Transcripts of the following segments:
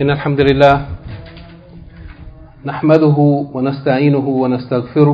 إن الحمد لله نحمده ونستعينه ونستغفره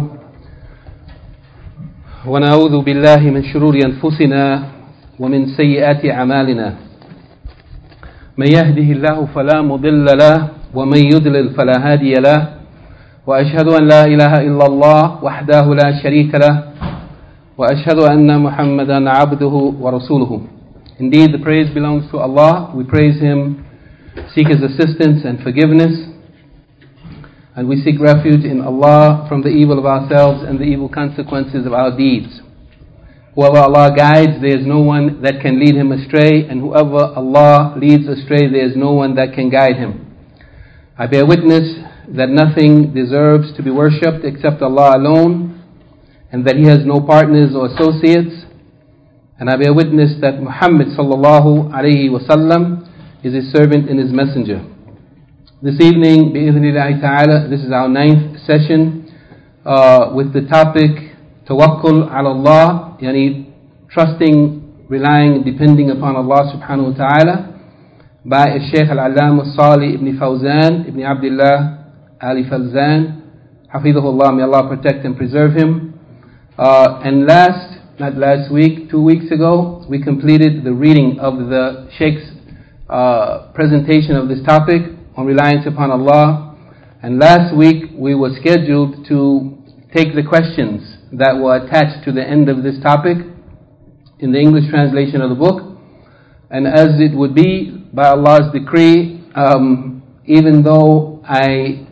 ونعوذ بالله من شرور أنفسنا ومن سيئات أعمالنا من يهده الله فلا مضل له ومن يضلل فلا هادي له وأشهد أن لا إله إلا الله وحده لا شريك له وأشهد أن محمدا عبده ورسوله. Indeed, the praise belongs to Allah. We praise Him, seek His assistance and forgiveness, and we seek refuge in Allah from the evil of ourselves and the evil consequences of our deeds. Whoever Allah guides, there is no one that can lead him astray, and whoever Allah leads astray, there is no one that can guide him. I bear witness that nothing deserves to be worshipped except Allah alone, and that He has no partners or associates. And I bear witness that Muhammad sallallahu alayhi wasallam is His servant and His messenger. This evening, bi'idhnillahi ta'ala, this is our 9th session with the topic Tawakkul ala Allah, yani trusting, relying, depending upon Allah subhanahu wa ta'ala, by Shaykh al-Allam Salih ibn Fawzan ibn Abdullah Ali Fawzan, Hafidhahullah, may Allah protect and preserve him. And not last week, 2 weeks ago, we completed the reading of the Sheikh's presentation of this topic on reliance upon Allah. And last week we were scheduled to take the questions that were attached to the end of this topic in the English translation of the book. And as it would be, by Allah's decree, even though I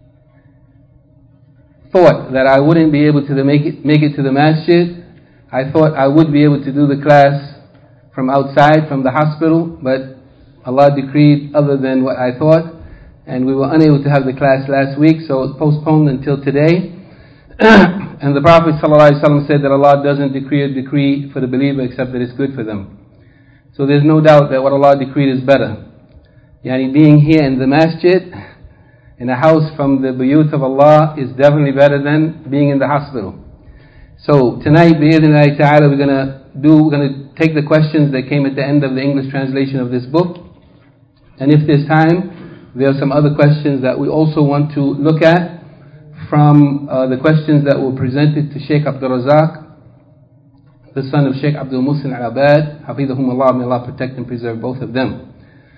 thought that I wouldn't be able to make it to the masjid, I thought I would be able to do the class from outside, from the hospital, but Allah decreed other than what I thought, and we were unable to have the class last week, so it was postponed until today. And the Prophet ﷺ said that Allah doesn't decree a decree for the believer except that it's good for them. So there's no doubt that what Allah decreed is better. Yani being here in the masjid, in a house from the buyut of Allah, is definitely better than being in the hospital. So tonight, bi'idhnillahi ta'ala, we're going to take the questions that came at the end of the English translation of this book. And if there's time, there are some other questions that we also want to look at from the questions that were presented to Sheikh Abdul Razak, the son of Sheikh Abdul Muhsin Al-Abad, Hafidhahumullah, may Allah protect and preserve both of them.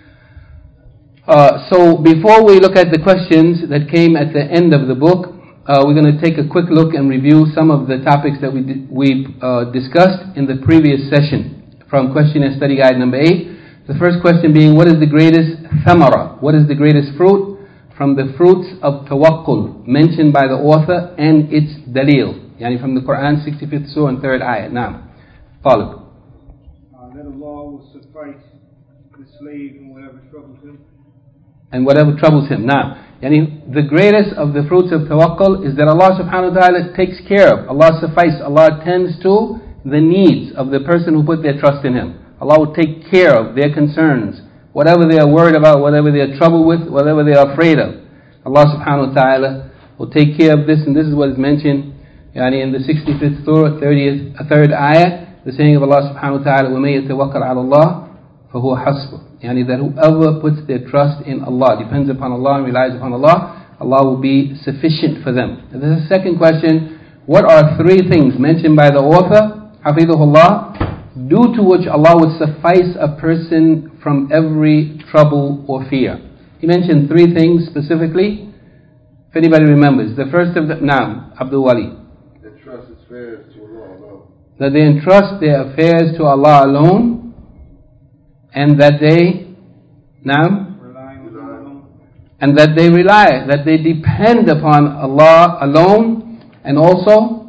So before we look at the questions that came at the end of the book, we're going to take a quick look and review some of the topics that we discussed in the previous session from question and study guide number 8. The first question being, what is the greatest thamara? What is the greatest fruit from the fruits of tawakkul mentioned by the author and its dalil? Yani from the Quran, 65th surah and 3rd ayah. Now, Talib. That Allah will suffice the slave and whatever troubles him. And whatever troubles him. Now, yani the greatest of the fruits of tawakkul is that Allah subhanahu wa ta'ala takes care of. Allah suffice. Allah attends to the needs of the person who put their trust in Him. Allah will take care of their concerns, whatever they are worried about, whatever they are troubled with, whatever they are afraid of. Allah subhanahu wa ta'ala will take care of this, and this is what is mentioned yani in the 65th surah, 3rd ayah, the saying of Allah subhanahu wa ta'ala, وَمَن يَتَوَكَّلْ عَلَى اللَّهِ فَهُوَ حَسْبُهُ. Yani that whoever puts their trust in Allah, depends upon Allah and relies upon Allah, Allah will be sufficient for them. And the second question, what are 3 things mentioned by the author, Hafidhahullah, due to which Allah would suffice a person from every trouble or fear? He mentioned 3 things specifically. If anybody remembers, the first of them, now, Abdul Wali. They trust its affairs to Allah alone. That they entrust their affairs to Allah alone, and that they, now, and that they rely, that they depend upon Allah alone, and also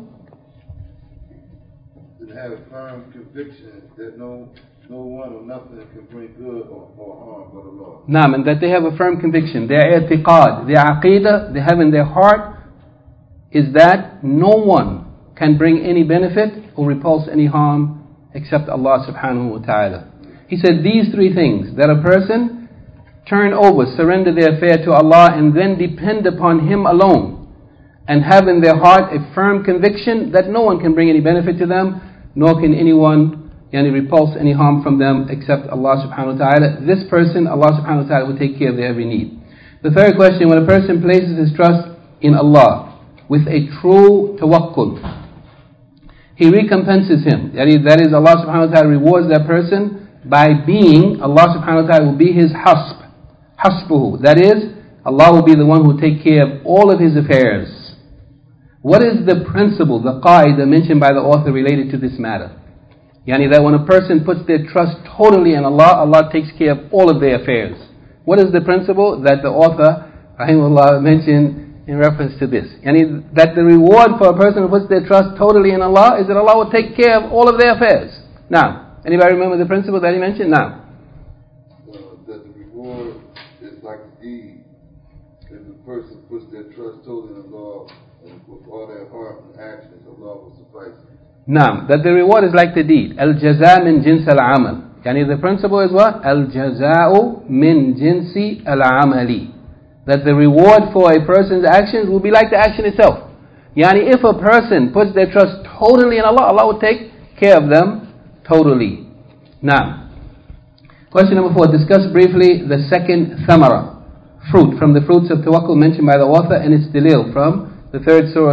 to have firm conviction that no one or nothing can bring good or harm but Allah. Naam, and that they have a firm conviction. Their i'tiqad, their aqidah, they have in their heart is that no one can bring any benefit or repulse any harm except Allah subhanahu wa ta'ala. He said these 3 things, that a person turn over, surrender their affair to Allah and then depend upon Him alone, and have in their heart a firm conviction that no one can bring any benefit to them, nor can anyone repulse any harm from them except Allah subhanahu wa ta'ala. This person, Allah subhanahu wa ta'ala will take care of their every need. The third question, when a person places his trust in Allah with a true tawakkul, He recompenses him. That is, Allah subhanahu wa ta'ala rewards that person by being, Allah subhanahu wa ta'ala will be his hasbuhu. That is, Allah will be the one who will take care of all of his affairs. What is the principle, the qaida mentioned by the author related to this matter? That when a person puts their trust totally in Allah, Allah takes care of all of their affairs. What is the principle that the author, rahimahullah, mentioned in reference to this? That the reward for a person who puts their trust totally in Allah is that Allah will take care of all of their affairs. Now, anybody remember the principle that he mentioned? Now, that the reward is like a deed. If the person puts their trust totally in Allah and with all their heart and actions, Allah will suffice them. Now, that the reward is like the deed. Al-jaza min jins al-amal. The principle is what? Al-jaza'u min jinsi al-amali. That the reward for a person's actions will be like the action itself. If a person puts their trust totally in Allah, Allah will take care of them totally. Now, question number 4. Discuss briefly the second thamara, fruit, from the fruits of tawakkul mentioned by the author, and its dalil from the 3rd surah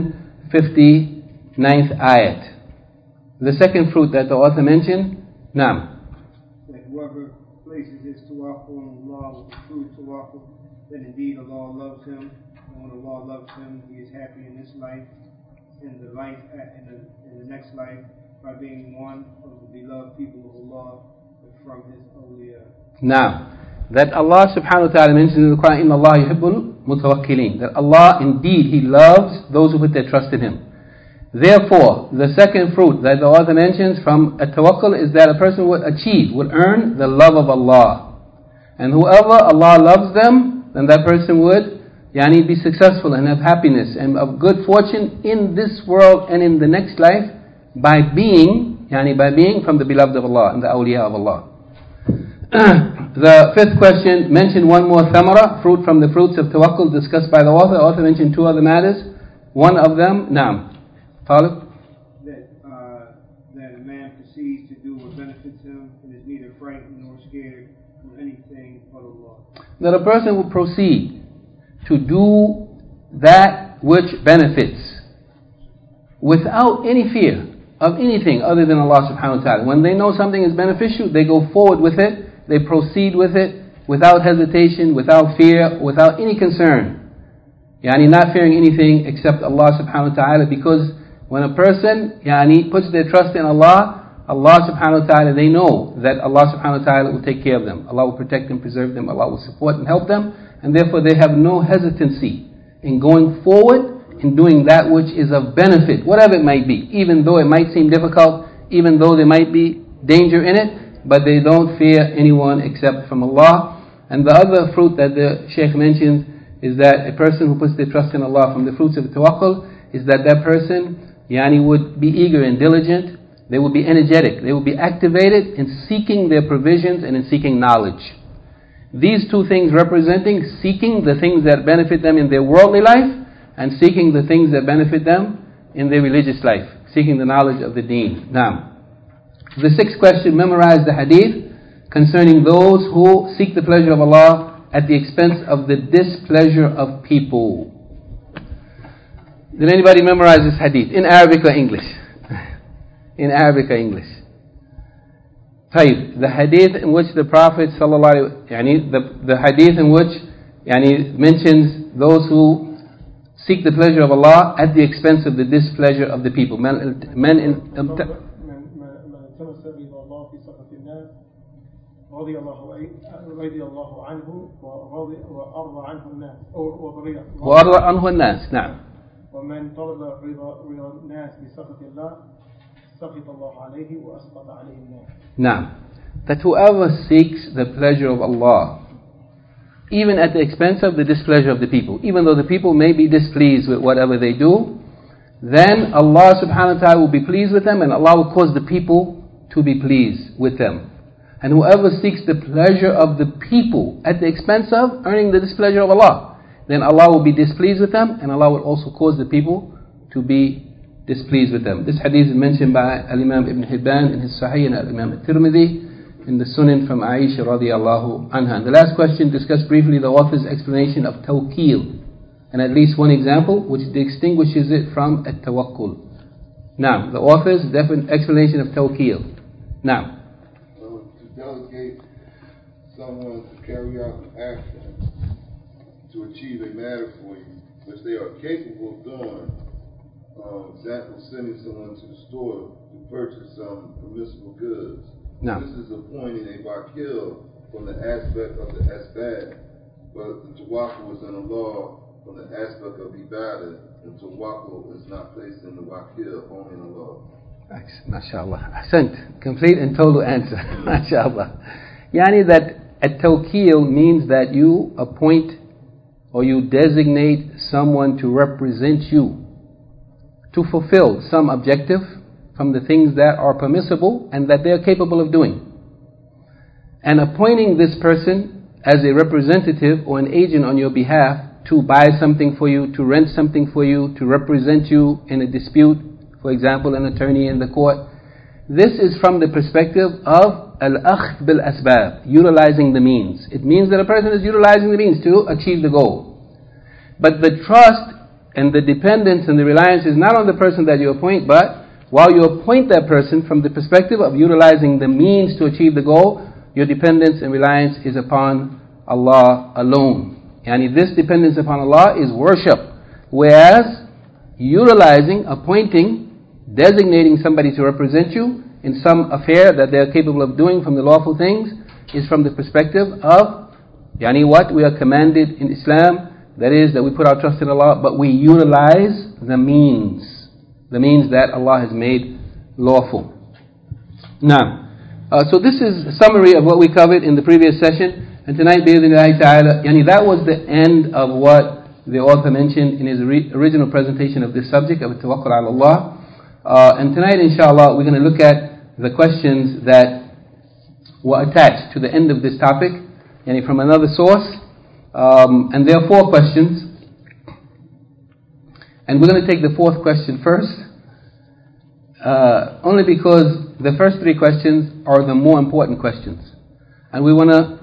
159th ayat. The second fruit that the author mentioned, Naam. That whoever places his tawakkul on Allah with the true tawakkul, then indeed Allah loves him, and when Allah loves him, he is happy in this life, in the life, in the next life, by being one of the beloved people of Allah from his awliya. Now, that Allah subhanahu wa ta'ala mentions in the Quran, Inna Allah yuhibbul mutawakkilin. That Allah indeed, He loves those who put their trust in Him. Therefore, the second fruit that the author mentions from at-tawakkul is that a person would earn the love of Allah. And whoever Allah loves them, then that person would be successful and have happiness and of good fortune in this world and in the next life by being from the beloved of Allah and the awliya of Allah. The fifth question mentioned one more thamara, fruit from the fruits of tawakkul discussed by the author. The author mentioned two other matters. One of them, Naam. Talib? That a man proceeds to do what benefits him and is neither frightened nor scared from anything but Allah. That a person will proceed to do that which benefits without any fear of anything other than Allah subhanahu wa ta'ala. When they know something is beneficial, they go forward with it, they proceed with it without hesitation, without fear, without any concern. Not fearing anything except Allah subhanahu wa ta'ala, because when a person puts their trust in Allah, Allah subhanahu wa ta'ala, they know that Allah subhanahu wa ta'ala will take care of them. Allah will protect them, preserve them, Allah will support and help them, and therefore they have no hesitancy in going forward in doing that which is of benefit, whatever it might be, even though it might seem difficult, even though there might be danger in it, but they don't fear anyone except from Allah. And the other fruit that the Shaykh mentions is that a person who puts their trust in Allah, from the fruits of tawakkul, is that person would be eager and diligent, they would be energetic, they would be activated in seeking their provisions and in seeking knowledge. These two things representing seeking the things that benefit them in their worldly life and seeking the things that benefit them in their religious life, seeking the knowledge of the deen. Now, the sixth question, memorize the hadith concerning those who seek the pleasure of Allah at the expense of the displeasure of people. Did anybody memorize this hadith? In Arabic or English? In Arabic or English? طيب, the hadith in which the Prophet sallallahu the hadith in which mentions those who seek the pleasure of Allah at the expense of the displeasure of the people. رضي الله عنه وأرضى عنه الناس وأرضى عنه الناس. نعم. ومن طلب رضا الناس بسخط الله سخط الله عليه وأسقط عليه الناس. نعم. That whoever seeks the pleasure of Allah, even at the expense of the displeasure of the people, even though the people may be displeased with whatever they do, then Allah subhanahu wa ta'ala will be pleased with them, and Allah will cause the people to be pleased with them. And whoever seeks the pleasure of the people at the expense of earning the displeasure of Allah, then Allah will be displeased with them, and Allah will also cause the people to be displeased with them. This hadith is mentioned by Al-Imam Ibn Hibban in his Sahih and Al-Imam Al-Tirmidhi in the Sunan from Aisha radiallahu anha. And the last question discussed briefly the author's explanation of tawkeel, and at least one example which distinguishes it from at-tawakkul. Now, the author's explanation of tawkeel. Now, to delegate someone to carry out an action to achieve a matter for you, which they are capable of doing. Example, sending someone to the store to purchase some permissible goods. No. This is appointing a wakil from the aspect of the asbab, but the tawakkul is in the law from the aspect of ibadah, and tawakkul is not placed in the wakil, only in the law. MashaAllah. Ahsant. Complete and total answer. MashaAllah. Yani that at-tawkeel means that you appoint or you designate someone to represent you, to fulfill some objective from the things that are permissible and that they are capable of doing. And appointing this person as a representative or an agent on your behalf to buy something for you, to rent something for you, to represent you in a dispute, for example, an attorney in the court. This is from the perspective of al-akhd bil-asbab, utilizing the means. It means that a person is utilizing the means to achieve the goal. But the trust and the dependence and the reliance is not on the person that you appoint, but while you appoint that person from the perspective of utilizing the means to achieve the goal, your dependence and reliance is upon Allah alone. And this dependence upon Allah is worship. Whereas utilizing, appointing, designating somebody to represent you in some affair that they are capable of doing from the lawful things is from the perspective of what we are commanded in Islam. That is, that we put our trust in Allah, but we utilize the means that Allah has made lawful. Now, so this is a summary of what we covered in the previous session, and tonight, bi'idhnillahi ta'ala, that was the end of what the author mentioned in his original presentation of this subject of tawakkul ala Allah. And tonight, inshallah, we're going to look at the questions that were attached to the end of this topic, from another source. And there are 4 questions, and we're going to take the 4th question first, only because the first 3 questions are the more important questions, and we want to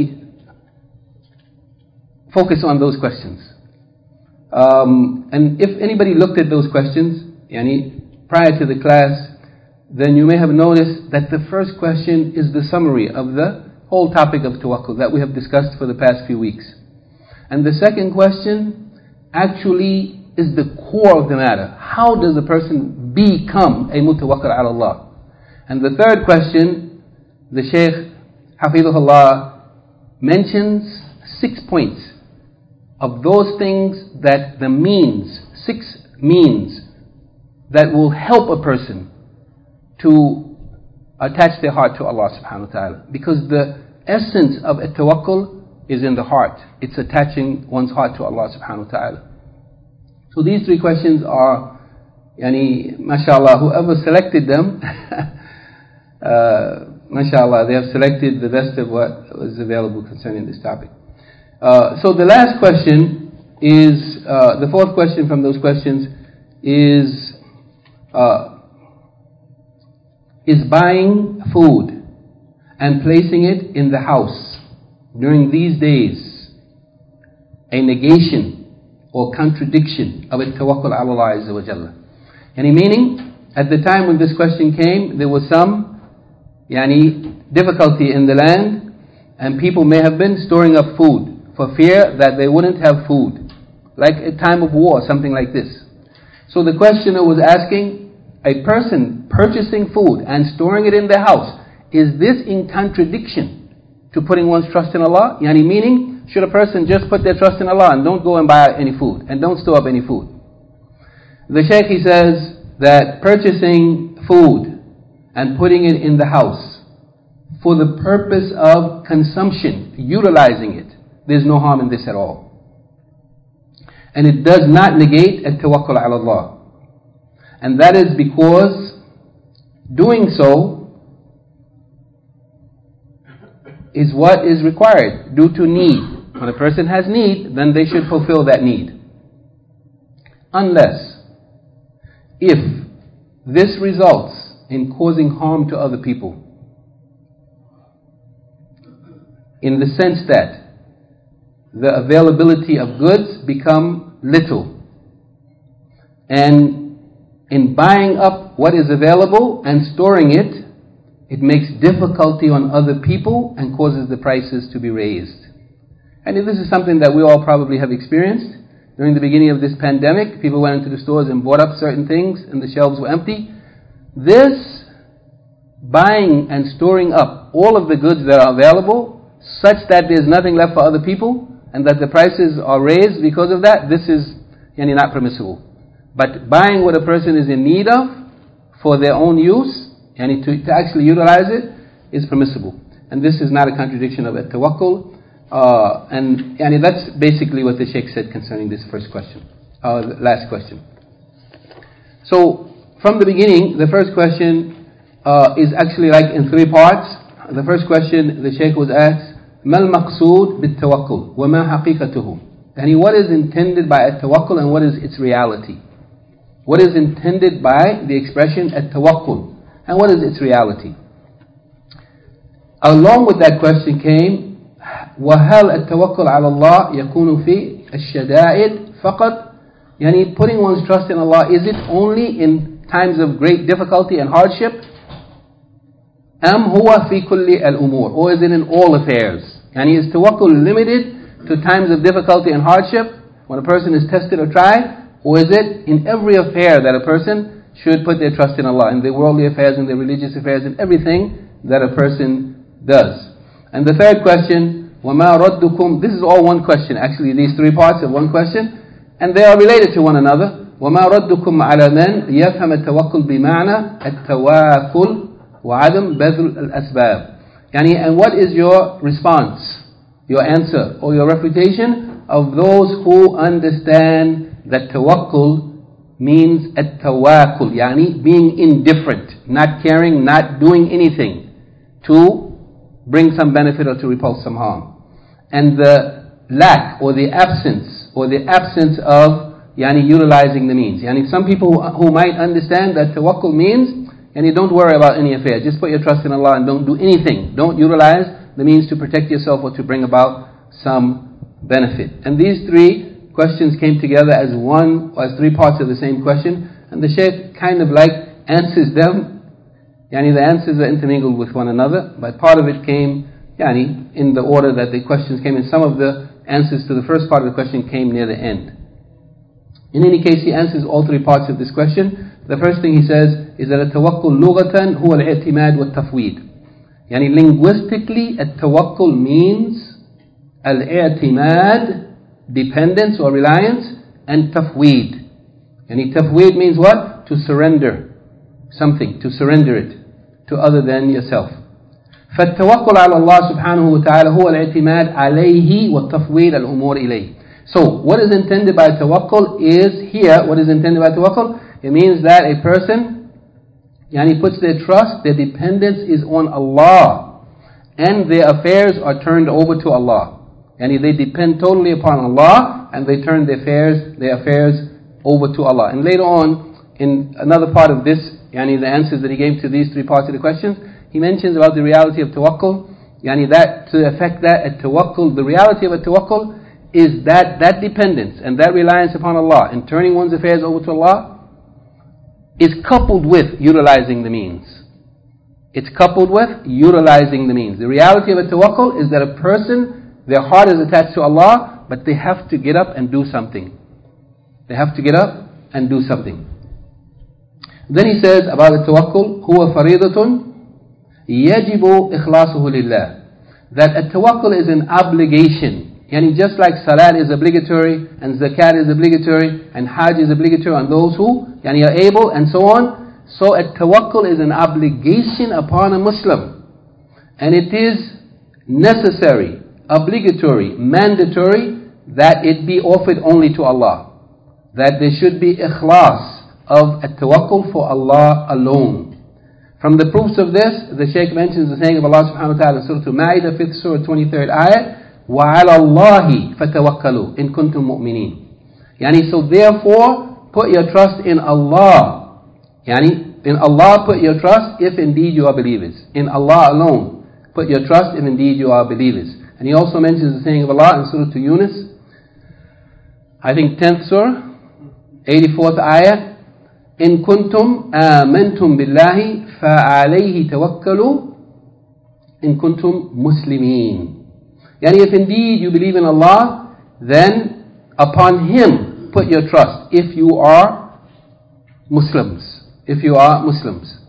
focus on those questions. And if anybody looked at those questions prior to the class, then you may have noticed that the first question is the summary of the whole topic of tawakkul that we have discussed for the past few weeks. And the second question actually is the core of the matter. How does a person become a mutawakkil ala Allah? And the third question, the Shaykh Hafidhullah mentions 6 points of those things that the means, 6 means that will help a person to attach their heart to Allah subhanahu wa ta'ala. Because the essence of at-tawakkul is in the heart. It's attaching one's heart to Allah subhanahu wa ta'ala. So these 3 questions are, mashallah, whoever selected them, mashallah, they have selected the best of what was available concerning this topic. So the last question is, the 4th question from those questions is buying food and placing it in the house during these days a negation or contradiction of at-tawakkul ala Allah Azza wa Jalla? Meaning, at the time when this question came, there was some difficulty in the land, and people may have been storing up food for fear that they wouldn't have food, like a time of war, something like this. So the questioner was asking, a person purchasing food and storing it in their house, is this in contradiction to putting one's trust in Allah? Meaning, should a person just put their trust in Allah and don't go and buy any food and don't store up any food? The Shaykh, he says that purchasing food and putting it in the house for the purpose of consumption, utilizing it, there's no harm in this at all. And it does not negate at-tawakkul ala Allah. And that is because doing so is what is required due to need. When a person has need, then they should fulfill that need. Unless if this results in causing harm to other people, in the sense that the availability of goods become little, and in buying up what is available and storing it, it makes difficulty on other people and causes the prices to be raised. And this is something that we all probably have experienced. During the beginning of this pandemic, people went into the stores and bought up certain things and the shelves were empty. This buying and storing up all of the goods that are available, such that there's nothing left for other people, and that the prices are raised because of that, this is not permissible. But buying what a person is in need of for their own use, to actually utilize it, is permissible. And this is not a contradiction of at-tawakkul. And that's basically what the Shaykh said concerning this first question, last question. So, from the beginning, the first question is actually like in three parts. The first question the Shaykh was asked, ما المقصود بالتوكل وما حقيقته? What is intended by at-tawakkul and what is its reality? What is intended by the expression at-tawakkul and what is its reality? Along with that question came, وهل التوكل على الله يكون في الشدائد فقط? Putting one's trust in Allah, is it only in times of great difficulty and hardship? أم هو في كل الأمور? Or is it in all affairs? Is tawakkul limited to times of difficulty and hardship, when a person is tested or tried? Or is it in every affair that a person should put their trust in Allah, in their worldly affairs, in their religious affairs, in everything that a person does? And the third question, وَمَا رَدُّكُمْ? This is all one question, actually these three parts of one question, and they are related to one another. وَمَا رَدُّكُمْ عَلَى مَنْ يَفْهَمَ التَّوَكُّلْ بِمَعْنَى التَّوَاكُلْ وَعَدَمْ بَذْلُ الْأَسْبَابِ? And what is your response, your answer, or your refutation of those who understand that tawakkul means at-tawakkul, being indifferent, not caring, not doing anything to bring some benefit or to repulse some harm, and the lack or the absence of utilizing the means. Some people who might understand that tawakkul means don't worry about any affair, just put your trust in Allah and don't do anything, don't utilize the means to protect yourself or to bring about some benefit. And these three questions came together as three parts of the same question, and the Shaykh kind of like answers them. The answers are intermingled with one another, but part of it came in the order that the questions came, and some of the answers to the first part of the question came near the end. In any case, he answers all three parts of this question. The first thing he says is that at-tawakkul lughatan huwa al-i'timad wa at-tafweed. Linguistically, at-tawakkul means al-i'timad, dependence or reliance, and tafweed. Tafweed means what? To surrender something, to surrender it to other than yourself. فالتوكل على الله سبحانه وتعالى هو الاعتماد عليه والتفويض الأمور إليه. So, what is intended by tawakkul is here, what is intended by tawakkul? It means that a person, puts their trust, their dependence is on Allah, and their affairs are turned over to Allah. They depend totally upon Allah, and they turn their affairs over to Allah. And later on, in another part of this, the answers that he gave to these three parts of the questions, he mentions about the reality of tawakkul. That to affect that at tawakkul, the reality of a tawakkul is that dependence and that reliance upon Allah and turning one's affairs over to Allah is coupled with utilizing the means. It's coupled with utilizing the means. The reality of a tawakkul is that a person, their heart is attached to Allah, but they have to get up and do something. They have to get up and do something. Then he says about the tawakkul, huwa faridatun yajibu ikhlasuhu lillah. That a tawakkul is an obligation. Just like salat is obligatory, and zakat is obligatory, and hajj is obligatory on those who are able, and so on. So a tawakkul is an obligation upon a Muslim. And it is necessary, obligatory, mandatory, that it be offered only to Allah. That there should be ikhlas of a tawakkul for Allah alone. From the proofs of this, the Shaykh mentions the saying of Allah subhanahu wa ta'ala in Surah Al-Ma'idah, 5th Surah, 23rd ayat, وَعَلَى اللَّهِ فَتَوَكَّلُوا إِن كُنتُم مُؤْمِنِينَ. So therefore, put your trust in Allah Yani, in Allah put your trust if indeed you are believers. In Allah alone put your trust if indeed you are believers. And he also mentions the saying of Allah in Surah Yunus, I think 10th Surah, 84th ayah, إن كنتم آمنتم بالله فعليه توكلوا إن كنتم مسلمين. Yani, if indeed you believe in Allah, then upon Him put your trust if you are Muslims. If you are Muslims.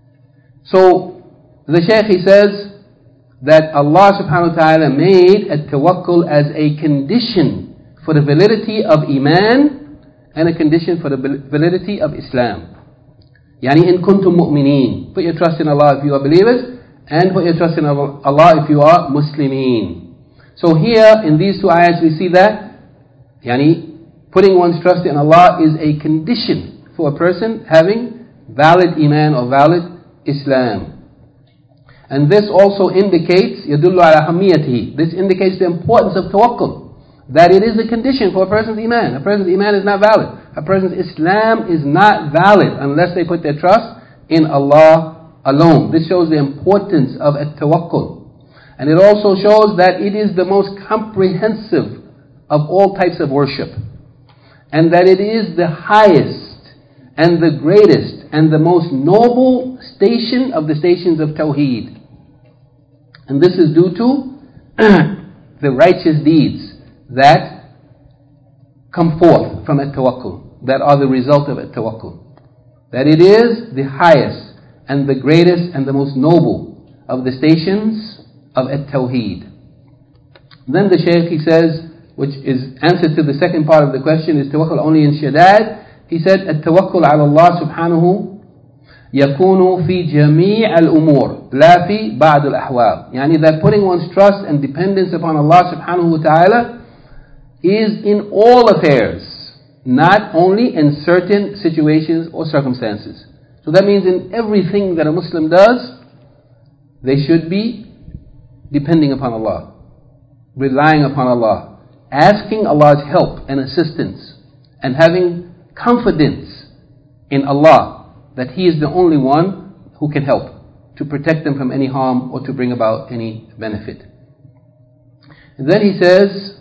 So, the Shaykh, he says that Allah subhanahu wa ta'ala made at-tawakkul as a condition for the validity of Iman and a condition for the validity of Islam. Yani, in kuntum mu'mineen. Put your trust in Allah if you are believers, and put your trust in Allah if you are Muslimeen. So here, in these two ayats, we see that yani, putting one's trust in Allah is a condition for a person having valid Iman or valid Islam. And this also indicates, يَدُلُّ عَلَى حَمِّيَتِهِ. This indicates the importance of tawakkul. That it is a condition for a person's Iman. A person's Iman is not valid. A person's Islam is not valid unless they put their trust in Allah alone. This shows the importance of at-tawakkul. And it also shows that it is the most comprehensive of all types of worship. And that it is the highest and the greatest and the most noble station of the stations of Tawheed. And this is due to the righteous deeds that come forth from at-tawakkul, that are the result of at-tawakkul. That it is the highest and the greatest and the most noble of the stations of at-tawheed. Then the Shaykh, he says, which is answer to the second part of the question, is tawakkul only in shadad? He said, at-tawakkul ala Allah subhanahu يكون في جميع الأمور لا في بعض الأحوال. Yani that putting one's trust and dependence upon Allah subhanahu wa ta'ala is in all affairs, not only in certain situations or circumstances. So that means in everything that a Muslim does, they should be depending upon Allah, relying upon Allah, asking Allah's help and assistance, and having confidence in Allah that He is the only one who can help to protect them from any harm or to bring about any benefit. And then he says,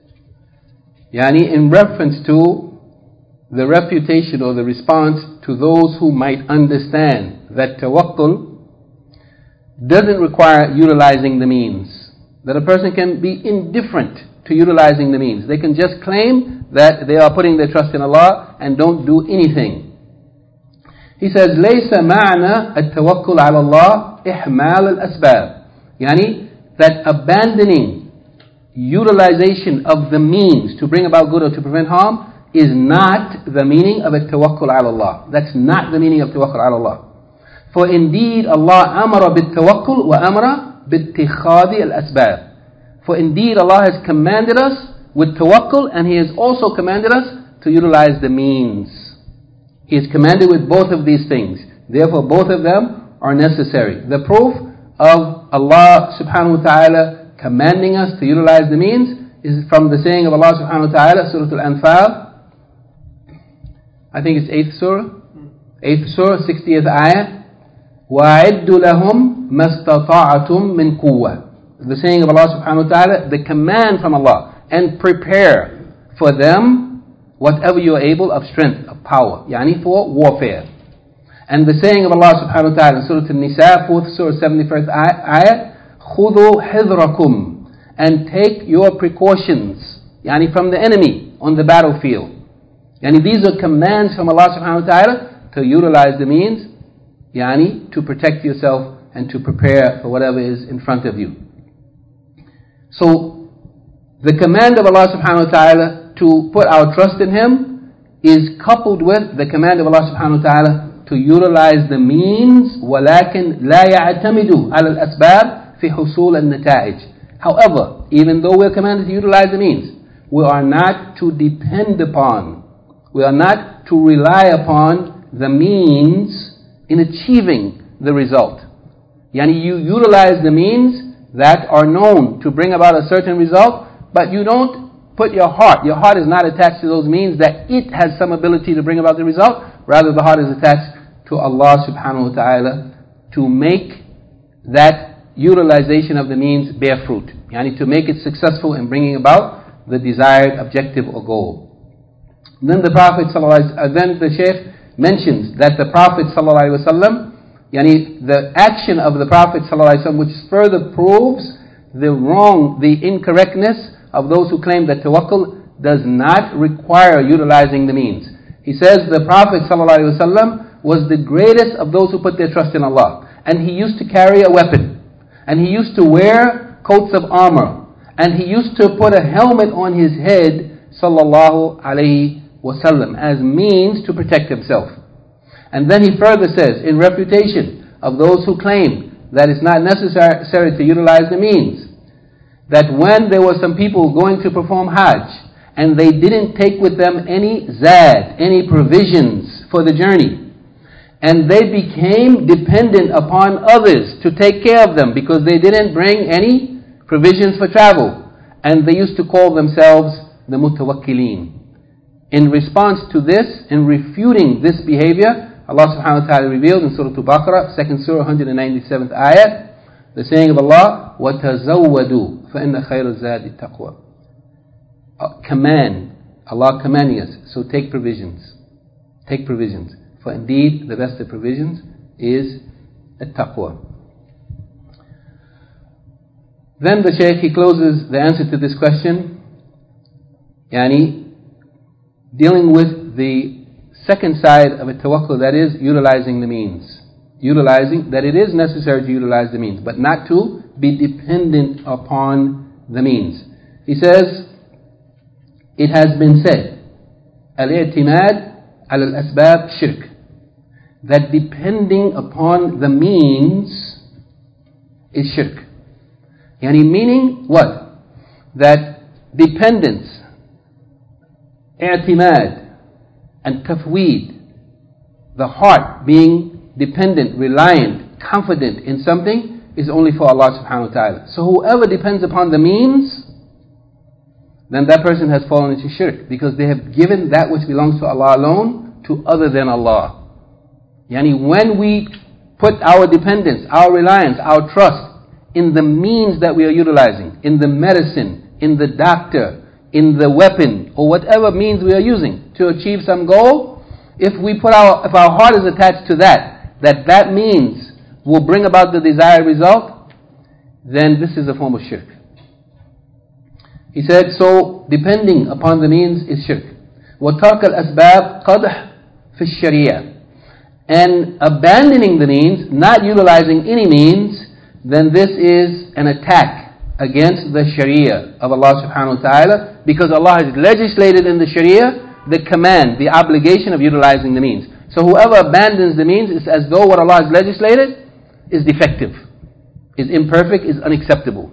yani in reference to the refutation or the response to those who might understand that tawakkul doesn't require utilizing the means, that a person can be indifferent to utilizing the means. They can just claim that they are putting their trust in Allah and don't do anything. He says, ليس معنى التوكل على الله إحمال الأسباب. Yani that abandoning utilization of the means to bring about good or to prevent harm is not the meaning of التوكل على Allah. That's not the meaning of tawakkul ala Allah. For indeed Allah أمر بالتوكل وأمر باتخاذ الأسباب. For indeed Allah has commanded us with tawakkul, and He has also commanded us to utilize the means. He is commanded with both of these things. Therefore, both of them are necessary. The proof of Allah subhanahu wa ta'ala commanding us to utilize the means is from the saying of Allah subhanahu wa ta'ala, Surah Al-Anfal. I think it's 8th Surah. 8th Surah, 60th ayah. وَأَعِدُّ لَهُمْ مَا اسْتَطَعْتُم مِّن قُوَّةٍ. The saying of Allah subhanahu wa ta'ala, the command from Allah, and prepare for them whatever you are able of strength, of power, yani for warfare. And the saying of Allah subhanahu wa ta'ala in Surah An-Nisa, 4th Surah, 71st ayah, خُذُوا حِذْرَكُمْ, and take your precautions, yani from the enemy on the battlefield. Yani these are commands from Allah subhanahu wa ta'ala to utilize the means, yani to protect yourself and to prepare for whatever is in front of you. So, the command of Allah subhanahu wa ta'ala to put our trust in Him is coupled with the command of Allah subhanahu wa ta'ala to utilize the means, وَلَكِنْ لَا يَعْتَمِدُ عَلَى الْأَسْبَابِ فِي حُصُولِ النَّتَائِجِ. However, even though we are commanded to utilize the means, we are not to depend upon, we are not to rely upon the means in achieving the result. Yani you utilize the means that are known to bring about a certain result, but you don't put your heart is not attached to those means that it has some ability to bring about the result. Rather, the heart is attached to Allah subhanahu wa ta'ala to make that utilization of the means bear fruit. Yani to make it successful in bringing about the desired objective or goal. Then the Prophet then the Shaykh mentions that the Prophet ﷺ, yani the action of the Prophet ﷺ, which further proves the incorrectness of those who claim that tawakkul does not require utilizing the means. He says the Prophet ﷺ was the greatest of those who put their trust in Allah. And he used to carry a weapon. And he used to wear coats of armor. And he used to put a helmet on his head, sallallahu alayhi wasallam, as means to protect himself. And then he further says, in refutation of those who claim that it's not necessary to utilize the means, that when there were some people going to perform Hajj, and they didn't take with them any zad, any provisions for the journey, and they became dependent upon others to take care of them because they didn't bring any provisions for travel, and they used to call themselves the mutawakkilin. In response to this, in refuting this behavior, Allah subhanahu wa ta'ala revealed in Surah Al-Baqarah, 2nd Surah, 197th ayat, the saying of Allah, وَتَزَوَّدُوا فَإِنَّ خَيْرَ الزَّادِ التَّقْوَى. Command, Allah commanding us, so take provisions. Take provisions. For indeed, the best of provisions is at-taqwa. Then the Shaykh, he closes the answer to this question, yani, dealing with the second side of a tawakkul, that is, utilizing the means. Utilizing, that it is necessary to utilize the means, but not to be dependent upon the means. He says, it has been said, al-i'timad al-asbab shirk, that depending upon the means is shirk. Yani meaning what? That dependence, i'timad and tafweed, the heart being dependent, reliant, confident in something, is only for Allah subhanahu wa ta'ala. So whoever depends upon the means, then that person has fallen into shirk, because they have given that which belongs to Allah alone to other than Allah. Yani when we put our dependence, our reliance, our trust in the means that we are utilizing, in the medicine, in the doctor, in the weapon, or whatever means we are using to achieve some goal, if our heart is attached to that means will bring about the desired result, then this is a form of shirk. He said, so depending upon the means is shirk. وَتَرْكَ الْأَسْبَابِ قَدْحٌ فِي الشَّرِيعَةِ. And abandoning the means, not utilizing any means, then this is an attack against the Sharia of Allah subhanahu wa ta'ala, because Allah has legislated in the Sharia the command, the obligation of utilizing the means. So whoever abandons the means is as though what Allah has legislated is defective, is imperfect, is unacceptable.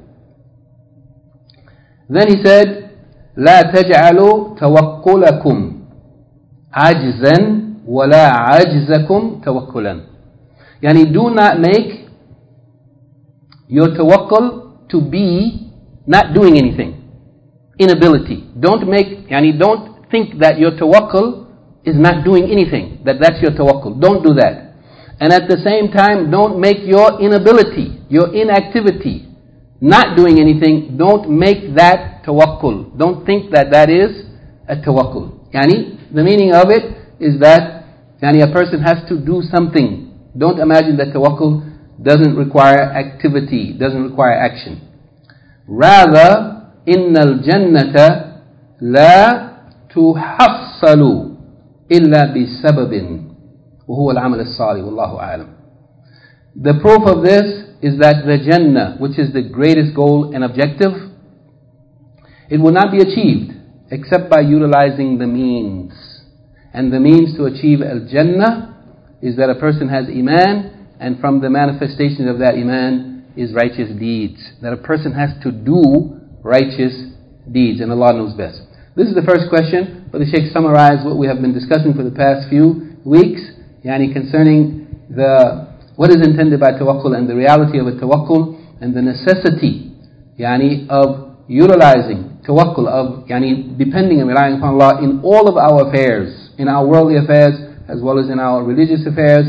Then he said, لا تجعلوا توكلكم عجزا ولا عجزكم توكلا. Yani do not make your tawakkul to be not doing anything, inability. Don't think that your tawakkul is not doing anything, that's your tawakkul. Don't do that. And at the same time, don't make your inability, your inactivity, not doing anything, don't make that tawakkul. Don't think that is a tawakkul. Yani, the meaning of it is that a person has to do something. Don't imagine that tawakkul doesn't require activity, doesn't require action. Rather, إِنَّ الْجَنَّةَ لَا تُحَصَّلُ إِلَّا بِسَبَبٍ وَهُوَ الْعَمَلِ الصَّالِحِ وَاللَّهُ أَعْلَمُ. The proof of this is that the Jannah, which is the greatest goal and objective, it will not be achieved except by utilizing the means. And the means to achieve Al-Jannah is that a person has Iman, and from the manifestation of that Iman is righteous deeds. That a person has to do righteous deeds, and Allah knows best. This is the first question, but the Shaykh summarized what we have been discussing for the past few weeks, concerning what is intended by tawakkul and the reality of a tawakkul and the necessity of utilizing tawakkul, of depending and relying upon Allah in all of our affairs, in our worldly affairs as well as in our religious affairs,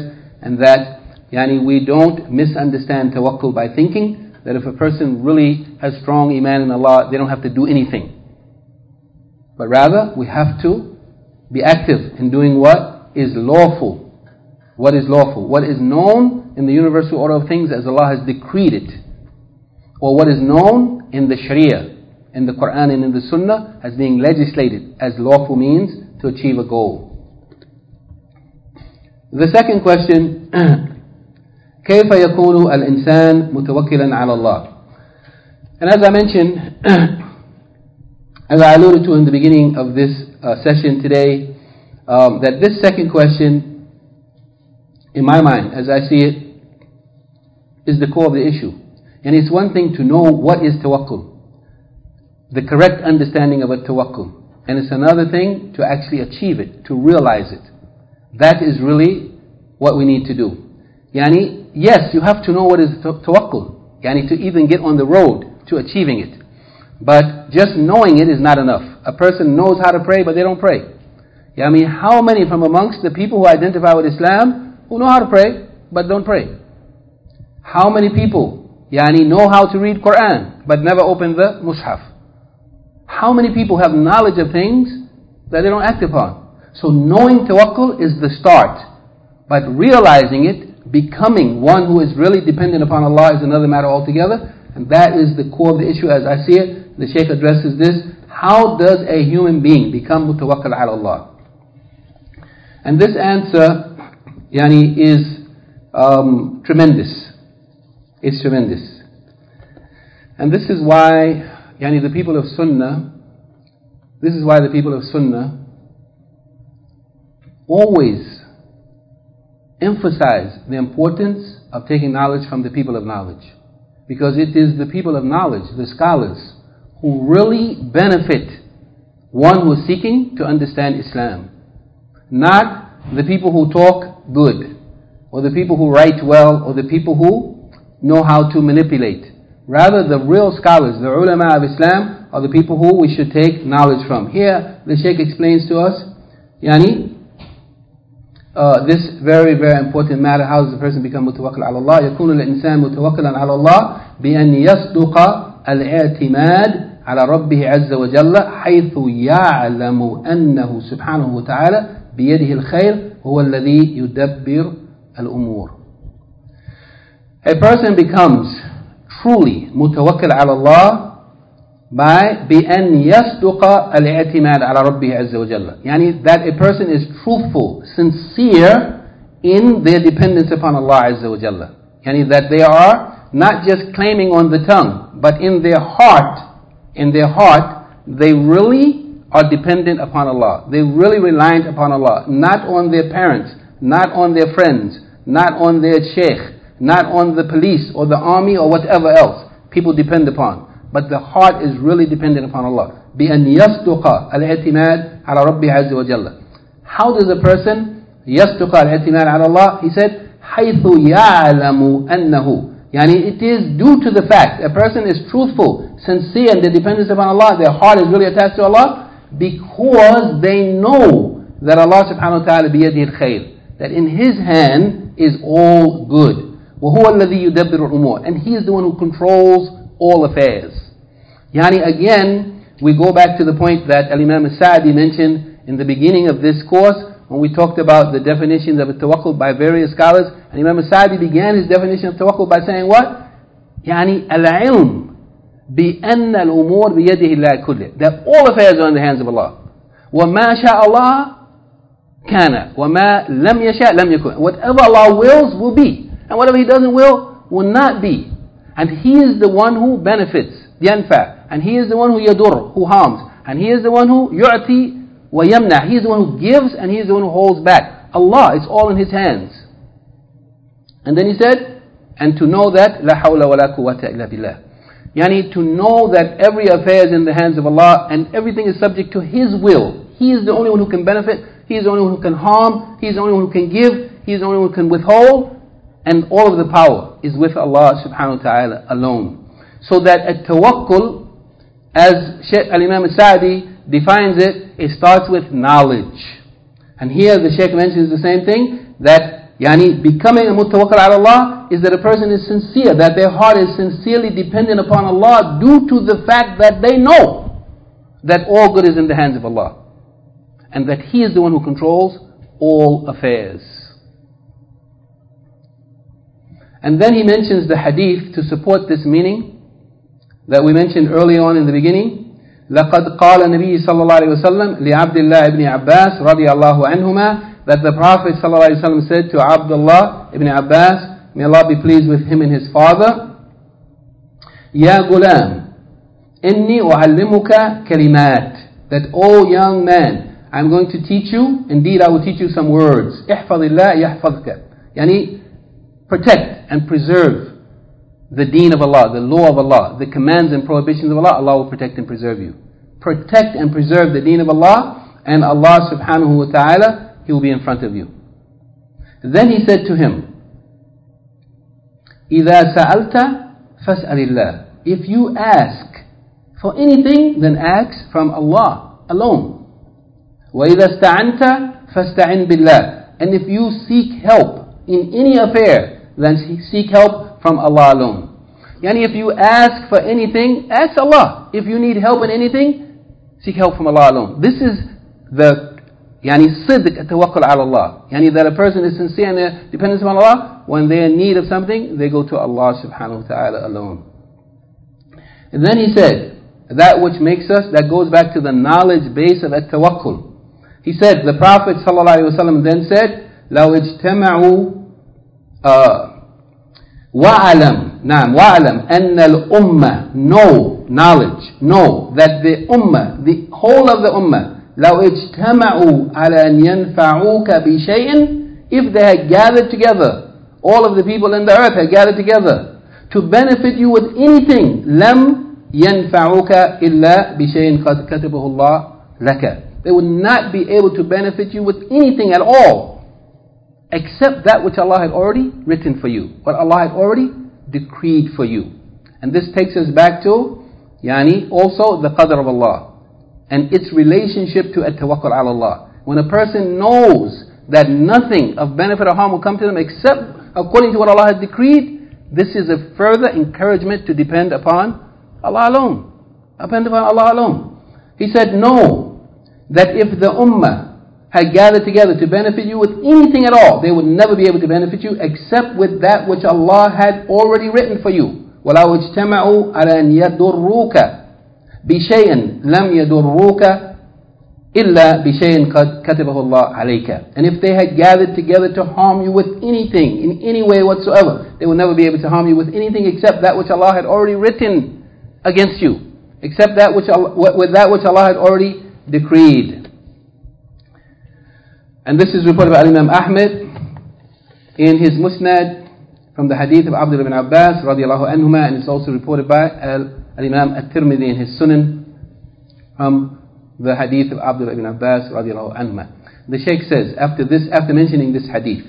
and that we don't misunderstand tawakkul by thinking that if a person really has strong iman in Allah, they don't have to do anything. But rather, we have to be active in doing what is lawful. What is lawful? What is known in the universal order of things as Allah has decreed it. Or what is known in the Sharia, in the Quran and in the Sunnah as being legislated as lawful means to achieve a goal. The second question, كيف يكون الإنسان متوكلا على الله? And as I mentioned, as I alluded to in the beginning of this session today, that this second question, in my mind, as I see it, is the core of the issue. And it's one thing to know what is tawakkul, the correct understanding of a tawakkul. And it's another thing to actually achieve it, to realize it. That is really what we need to do. Yes, you have to know what is tawakkul, to even get on the road to achieving it. But just knowing it is not enough. A person knows how to pray, but they don't pray. How many from amongst the people who identify with Islam who know how to pray, but don't pray? How many people, know how to read Quran, but never open the Mus'haf? How many people have knowledge of things that they don't act upon? So knowing tawakkul is the start. But realizing it, becoming one who is really dependent upon Allah is another matter altogether. And that is the core of the issue as I see it. The Shaykh addresses this. How does a human being become mutawakkil ala Allah? And this answer is tremendous. It's tremendous. And this is why the people of Sunnah always emphasize the importance of taking knowledge from the people of knowledge. Because it is the people of knowledge, the scholars, who really benefit one who is seeking to understand Islam. Not the people who talk good, or the people who write well, or the people who know how to manipulate. Rather, the real scholars, the ulama of Islam, are the people who we should take knowledge from. Here, the Shaykh explains to us, this very, very important matter. How does a person become mutawakkil ala Allah? يكون الإنسان متوكلا على الله بأن يصدق الاعتماد على ربه عز وجل حيث يعلم أنه سبحانه وتعالى بيده الخير هو الذي يدبر الأمور. A person becomes truly mutawakkil ala Allah by بأن يصدق الاعتماد على ربه عز وجل. That a person is truthful, sincere in their dependence upon Allah Azza wa Jalla. That they are not just claiming on the tongue, but in their heart, they really are dependent upon Allah. They're really reliant upon Allah, not on their parents, not on their friends, not on their sheikh, not on the police or the army or whatever else people depend upon. But the heart is really dependent upon Allah. بأن يصدق الاعتماد على ربه عز وجل. How does a person يصدق الاعتماد على Allah? He said حيث يعلم أنه. It is due to the fact a person is truthful, sincere in their dependence upon Allah. Their heart is really attached to Allah because they know that Allah subhanahu wa ta'ala بيده الخير. That in His hand is all good. وهو الذي يدبر الأمور. And He is the one who controls all affairs. Again, we go back to the point that Al-Imam Al-Sa'di mentioned in the beginning of this course when we talked about the definitions of tawakkul by various scholars. Al-Imam Al-Sa'di began his definition of tawakkul by saying what? Al-ilm بِأَنَّ الْأُمُورِ بِيَدِهِ اللَّهِ كُلِّهِ. That all affairs are in the hands of Allah. وَمَا شَاءَ اللَّهُ كَانَ وَمَا لَمْ يَشَاء لَمْ يَكُنْ. Whatever Allah wills will be, and whatever He doesn't will not be. And He is the one who benefits, yanfa. And He is the one who yadur, who harms. And He is the one who yu'ti wa yamna. He is the one who gives and He is the one who holds back. Allah, it's all in His hands. And then He said, and to know that, la hawla wa la quwwata illa billah. To know that every affair is in the hands of Allah and everything is subject to His will. He is the only one who can benefit. He is the only one who can harm. He is the only one who can give. He is the only one who can withhold. And all of the power is with Allah subhanahu wa ta'ala alone. So that at tawakkul, as Shaykh Al-Imam Al-Sa'di defines it, it starts with knowledge. And here the Shaykh mentions the same thing, that Yani becoming a mutawakkil ala Allah is that a person is sincere, that their heart is sincerely dependent upon Allah due to the fact that they know that all good is in the hands of Allah and that He is the one who controls all affairs. And then he mentions the hadith to support this meaning that we mentioned early on in the beginning. لَقَدْ قَالَ النَّبِيُّ صلى الله عليه وسلم لِعَبْدِ اللَّهِ ibn Abbas رضي الله عنهما, that the Prophet صلى الله عليه وسلم said to Abdullah ibn Abbas, may Allah be pleased with him and his father, يَا غُلَامِ إِنِّي أُعَلِّمُكَ كَلِمَاتٍ, that, O young man, I'm going to teach you, indeed I will teach you some words. احفظ الله يحفظك, يعني protect and preserve the deen of Allah, the law of Allah, the commands and prohibitions of Allah. Allah will protect and preserve you. Protect and preserve the deen of Allah, and Allah subhanahu wa ta'ala, He will be in front of you. Then he said to him, إِذَا سَأَلْتَ فَاسْأَلِ اللَّهِ, if you ask for anything, then ask from Allah alone. وَإِذَا اسْتَعَنْتَ فَاسْتَعِنْ بِاللَّهِ, and if you seek help in any affair, then seek help from Allah alone. Yani if you ask for anything, ask Allah. If you need help in anything, seek help from Allah alone. This is the sidq at-tawakkul ala Allah. Yani that a person is sincere in their dependence on Allah. When they are in need of something, they go to Allah subhanahu wa ta'ala alone. And then he said, that which makes us, that goes back to the knowledge base of at-tawakkul. He said, the Prophet sallallahu alaihi wasallam then said, لو اجتمعوا وَعَلَمْ أَنَّ الْأُمَّةِ, know that the ummah, the whole of the ummah, لَوْ اجْتَمَعُوا عَلَى أَنْ يَنْفَعُوكَ بِشَيْءٍ, if they had gathered together, all of the people in the earth had gathered together to benefit you with anything, لَمْ يَنْفَعُوكَ إِلَّا بِشَيْءٍ قَدْ كَتَبَهُ اللَّهُ لَكَ, they would not be able to benefit you with anything at all except that which Allah had already written for you, what Allah had already decreed for you. And this takes us back to also the qadr of Allah and its relationship to at-tawakkul ala Allah. When a person knows that nothing of benefit or harm will come to them except according to what Allah has decreed, this is a further encouragement to depend upon Allah alone. Depend upon Allah alone. He said, know that if the ummah had gathered together to benefit you with anything at all, they would never be able to benefit you except with that which Allah had already written for you. وَلَوْ اجْتَمَعُوا عَلَى أَنْ يَضُرُّوكَ بِشَيْءٍ لَمْ يَضُرُّوكَ إِلَّا بِشَيْءٍ قَدْ كَتَبَهُ اللَّهُ عَلَيْكَ. And if they had gathered together to harm you with anything, in any way whatsoever, they would never be able to harm you with anything except that which Allah had already written against you, except that which Allah had already decreed. And this is reported by Imam Ahmed in his Musnad from the hadith of Abdullah ibn Abbas radiallahu anhuma, and it's also reported by Imam At-Tirmidhi in his Sunan from the hadith of Abdullah ibn Abbas radiallahu anhuma. The Shaykh says, after mentioning this hadith,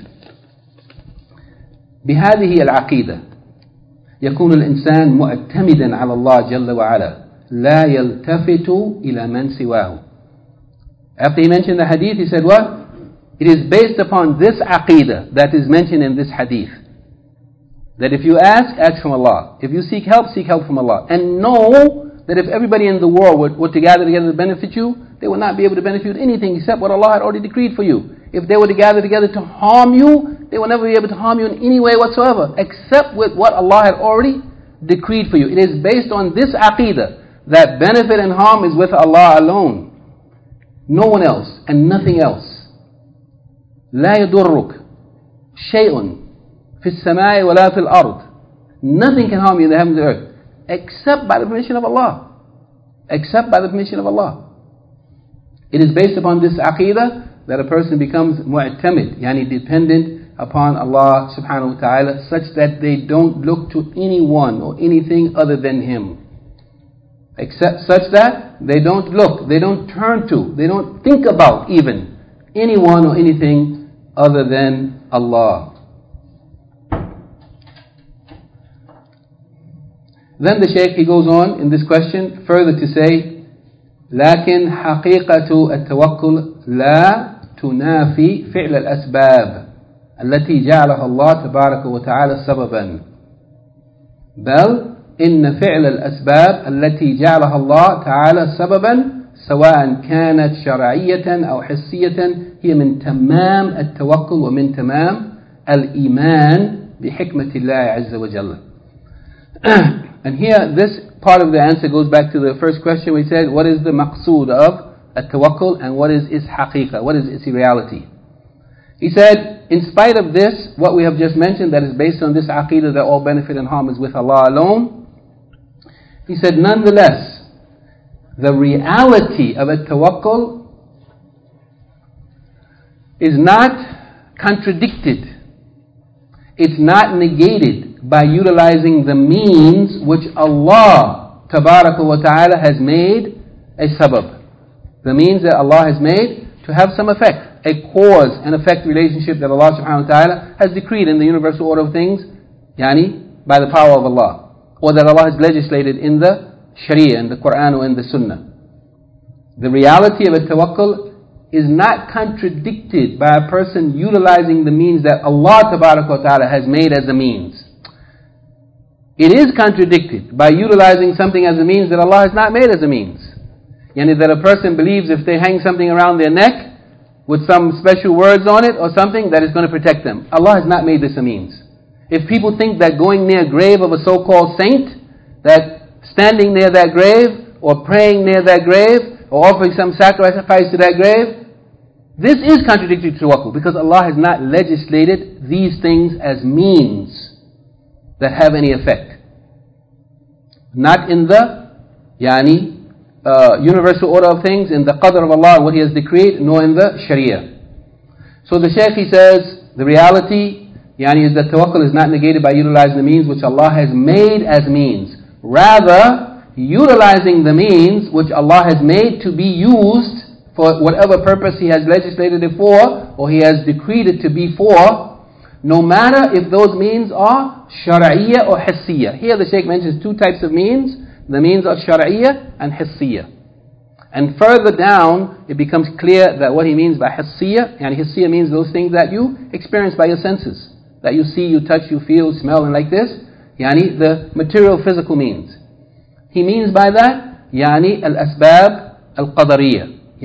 بهذه العقيدة يكون الإنسان معتمدا على الله جل وعلا لا يلتفت إلى من سواه. After he mentioned the hadith, he said what? It is based upon this aqidah that is mentioned in this hadith. That if you ask from Allah. If you seek help from Allah. And know that if everybody in the world were to gather together to benefit you, they would not be able to benefit you with anything except what Allah had already decreed for you. If they were to gather together to harm you, they would never be able to harm you in any way whatsoever, except with what Allah had already decreed for you. It is based on this aqidah that benefit and harm is with Allah alone. No one else and nothing else. لا يضرك شيء في السماء ولا في الأرض. Nothing can harm you in the heavens and the earth except by the permission of Allah. Except by the permission of Allah. It is based upon this aqidah that a person becomes mu'tamid, yani dependent upon Allah subhanahu wa ta'ala, such that they don't look to anyone or anything other than Him. Except such that they don't look, they don't turn to, they don't think about even anyone or anything other than Allah. Then the Shaykh, he goes on in this question further to say, لكن حقيقة التوكل لا تنافي فعل الأسباب التي جعلها الله تبارك وتعالى سببا بل إن فعل الأسباب التي جعلها الله تعالى سببا سواء كانت شرعية أو حسية هي من تمام التوكل ومن تمام الإيمان بحكمة الله عز وجل. And here this part of the answer goes back to the first question we said, what is the maqsood of at-tawakkul and what is its haqiqah, what is its reality? He said, in spite of this, what we have just mentioned that is based on this aqidah that all benefit and harm is with Allah alone, he said, nonetheless, the reality of at-tawakkul is not contradicted. It's not negated by utilizing the means which Allah tabaraka wa ta'ala has made a sabab. The means that Allah has made to have some effect, a cause and effect relationship that Allah subhanahu wa ta'ala has decreed in the universal order of things, by the power of Allah, or that Allah has legislated in the Sharia, in the Quran or in the Sunnah. The reality of a tawakkul is not contradicted by a person utilizing the means that Allah tabaraka wa ta'ala has made as a means. It is contradicted by utilizing something as a means that Allah has not made as a means. That a person believes if they hang something around their neck with some special words on it or something, that is going to protect them. Allah has not made this a means. If people think that going near a grave of a so-called saint, that standing near that grave or praying near that grave or offering some sacrifice to that grave, this is contradictory to tawakkul because Allah has not legislated these things as means that have any effect. Not in the universal order of things, in the qadr of Allah, what He has decreed, nor in the Sharia. So the Shaykh, he says, the reality is that tawakkul is not negated by utilizing the means which Allah has made as means. Rather, utilizing the means which Allah has made to be used for whatever purpose He has legislated it for, or He has decreed it to be for, no matter if those means are shar'iyya or hissiyya. Here the Shaykh mentions two types of means, the means of shar'iyya and hissiyya. And further down, it becomes clear that what he means by hissiyya, and hissiyya means those things that you experience by your senses, that you see, you touch, you feel, smell, and like this, the material physical means. He means by that, al-asbab al-qadariyya,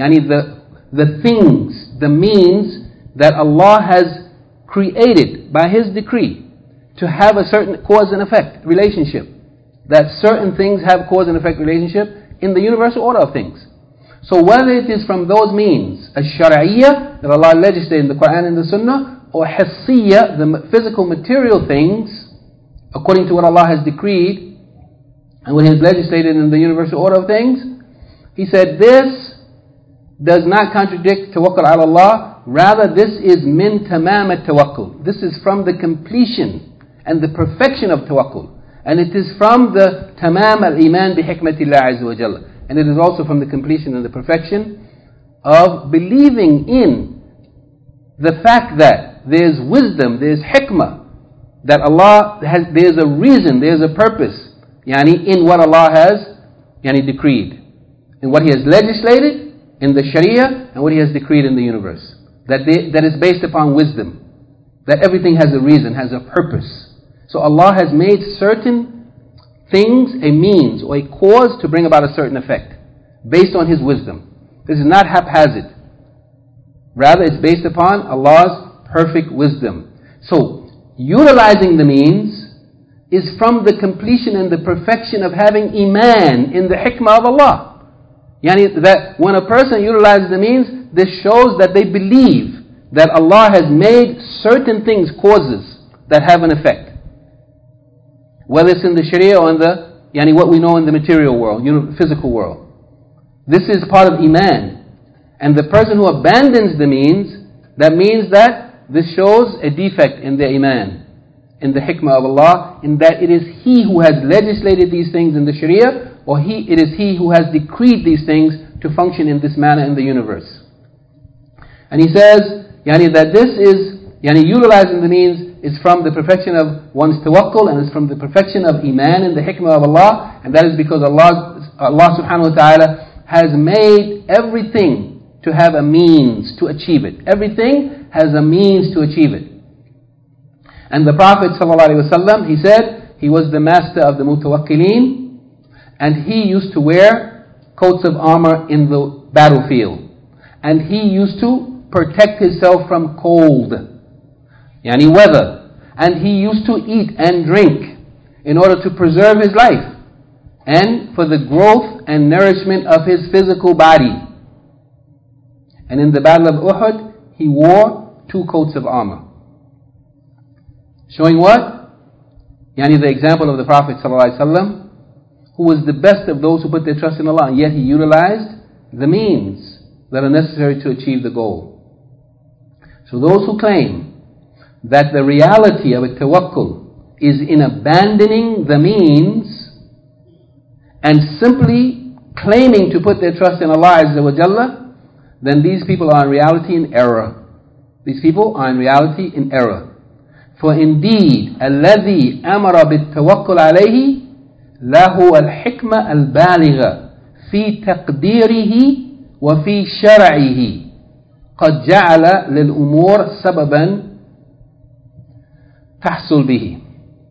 the things, the means that Allah has created by His decree to have a certain cause and effect relationship. That certain things have cause and effect relationship in the universal order of things. So whether it is from those means, al-shar'iyya, that Allah legislated in the Quran and the Sunnah, or hissiyya, the physical material things, according to what Allah has decreed, and what He has legislated in the universal order of things, he said this does not contradict tawakkul ala Allah. Rather, this is min tamam at-tawakkul. This is from the completion and the perfection of tawakkul. And it is from the tamam al-iman bi hikmatillah azza wa jalla. And it is also from the completion and the perfection of believing in the fact that there is wisdom, there is hikmah, that Allah has, there is a reason, there is a purpose, in what Allah has decreed, in what He has legislated in the Sharia and what He has decreed in the universe. That is based upon wisdom. That everything has a reason, has a purpose. So Allah has made certain things a means or a cause to bring about a certain effect based on His wisdom. This is not haphazard. Rather, it's based upon Allah's perfect wisdom. So, utilizing the means is from the completion and the perfection of having iman in the hikmah of Allah. That when a person utilizes the means, this shows that they believe that Allah has made certain things causes that have an effect. Whether it's in the Sharia or in the, what we know in the material world, physical world. This is part of Iman. And the person who abandons the means, that means that this shows a defect in their Iman, in the hikmah of Allah, in that it is He who has legislated these things in the Sharia, or it is He who has decreed these things to function in this manner in the universe. And he says, that this is, utilizing the means is from the perfection of one's tawakkul and is from the perfection of iman and the hikmah of Allah, and that is because Allah subhanahu wa ta'ala has made everything to have a means to achieve it. Everything has a means to achieve it. And the Prophet ﷺ, he said, he was the master of the mutawakkilin, and he used to wear coats of armor in the battlefield. And he used to protect himself from cold, yani weather. And he used to eat and drink in order to preserve his life and for the growth and nourishment of his physical body. And in the battle of Uhud, he wore 2 coats of armor. Showing what? Yani the example of the Prophet ﷺ, who was the best of those who put their trust in Allah, and yet he utilized the means that are necessary to achieve the goal. So those who claim that the reality of a tawakkul is in abandoning the means and simply claiming to put their trust in Allah Azza wa Jalla, then these people are in reality in error. These people are in reality in error. For indeed, الذي أمر بالتوكل عليه له الحكمة البالغة في تقديره وفي شرعه قد جعل للأمور سببا تحصل به.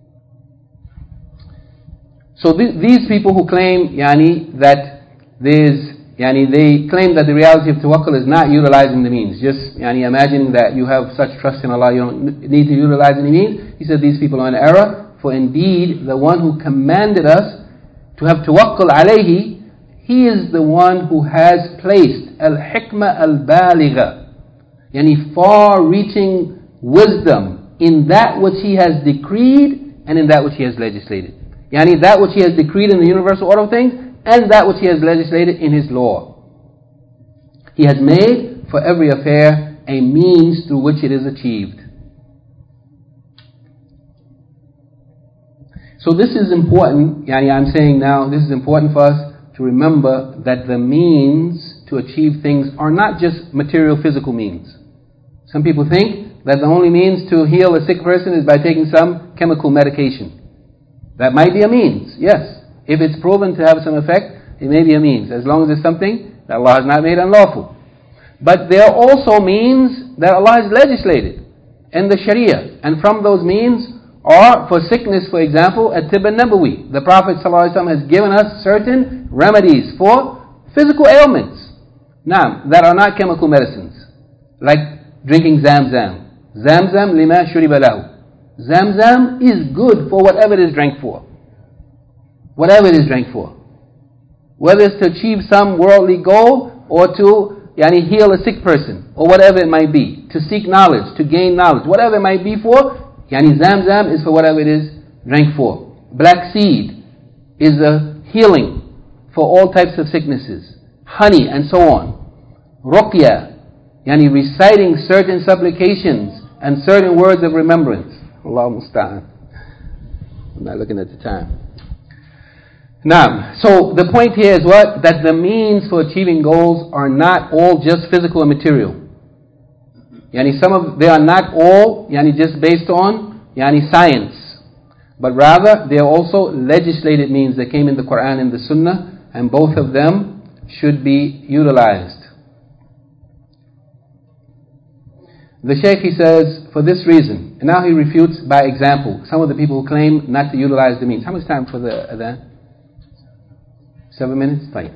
So these people who claim that they claim that the reality of tawakkul is not utilizing the means, just imagining that you have such trust in Allah, you don't need to utilize any means. He said these people are in error, for indeed the one who commanded us to have tawakkul alayhi, he is the one who has placed al-hikmah al-baligha, far-reaching wisdom in that which he has decreed and in that which he has legislated. That which he has decreed in the universal order of things and that which he has legislated in his law. He has made for every affair a means through which it is achieved. So this is important, I'm saying now, this is important for us to remember that the means to achieve things are not just material physical means. Some people think that the only means to heal a sick person is by taking some chemical medication. That might be a means, yes. If it's proven to have some effect, it may be a means, as long as it's something that Allah has not made unlawful. But there are also means that Allah has legislated in the Sharia. And from those means are, for sickness, for example, at-tib an-nabawi. The Prophet ﷺ has given us certain remedies for physical ailments. Now, that are not chemical medicines. Like drinking Zamzam. Zamzam lima shuriba lahu. Zamzam is good for whatever it is drank for. Whatever it is drank for. Whether it's to achieve some worldly goal or to heal a sick person or whatever it might be. To seek knowledge, to gain knowledge. Whatever it might be for, Zamzam is for whatever it is drank for. Black seed is a healing for all types of sicknesses. Honey and so on. Ruqya, reciting certain supplications and certain words of remembrance. Allah musta'an. I'm not looking at the time. Now, so the point here is what? That the means for achieving goals are not all just physical and material. They are not all just based on science. But rather, they are also legislated means that came in the Quran and the Sunnah, and both of them should be utilized. The Shaykh, he says, for this reason, and now he refutes by example some of the people who claim not to utilize the means. How much time for the adhan? 7 minutes? Fine.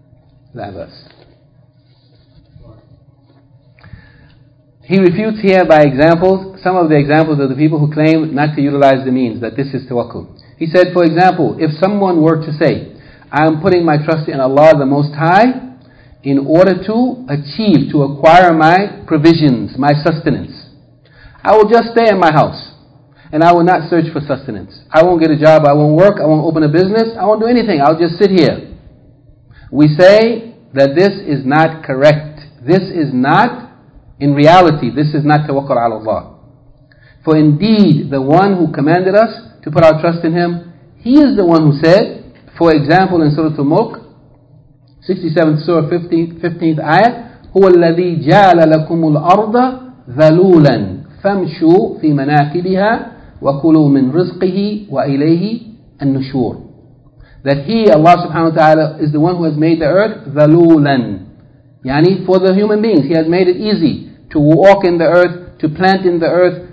He refutes here by examples, some of the examples of the people who claim not to utilize the means, that this is tawakkul. He said, for example, if someone were to say, I am putting my trust in Allah the Most High in order to achieve, to acquire my provisions, my sustenance. I will just stay in my house and I will not search for sustenance. I won't get a job, I won't work, I won't open a business, I won't do anything, I'll just sit here. We say that this is not correct. This is not, in reality, this is not tawakkul ala Allah. For indeed, the one who commanded us to put our trust in Him, He is the one who said, for example in Surah Al-Mulk, 67th Surah, 15th ayah, هو الذي جعل لكم الأرض ذلولا فامشوا في مناكبها وكلوا من رزقه وإليه النشور. That He, Allah subhanahu wa ta'ala, is the one who has made the earth ذلولا. For the human beings, He has made it easy to walk in the earth, to plant in the earth,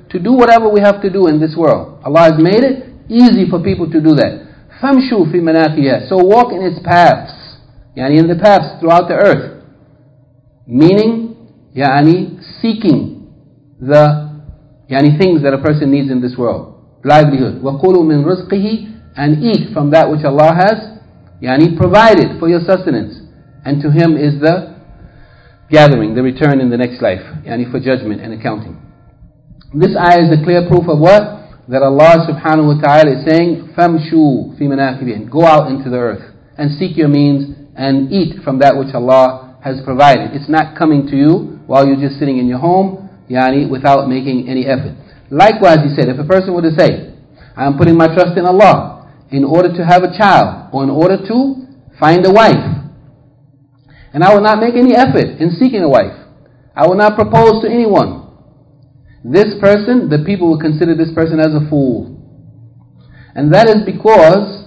to do whatever we have to do in this world. Allah has made it easy for people to do that. فَامْشُوا فِي مَنَاكِبِهَا. So walk in its paths. Yani in the paths throughout the earth. Meaning, yani seeking the things that a person needs in this world. Livelihood. وَقُولُوا مِنْ رِزْقِهِ. And eat from that which Allah has provided for your sustenance. And to Him is the gathering, the return in the next life, for judgment and accounting. This ayah is a clear proof of what? That Allah subhanahu wa ta'ala is saying, فَامْشُوا فِي مَنَاكِبِهِ. Go out into the earth and seek your means and eat from that which Allah has provided. It's not coming to you while you're just sitting in your home, without making any effort. Likewise, He said, if a person were to say, I'm putting my trust in Allah in order to have a child or in order to find a wife, and I will not make any effort in seeking a wife, I will not propose to anyone, this person, the people will consider this person as a fool. And that is because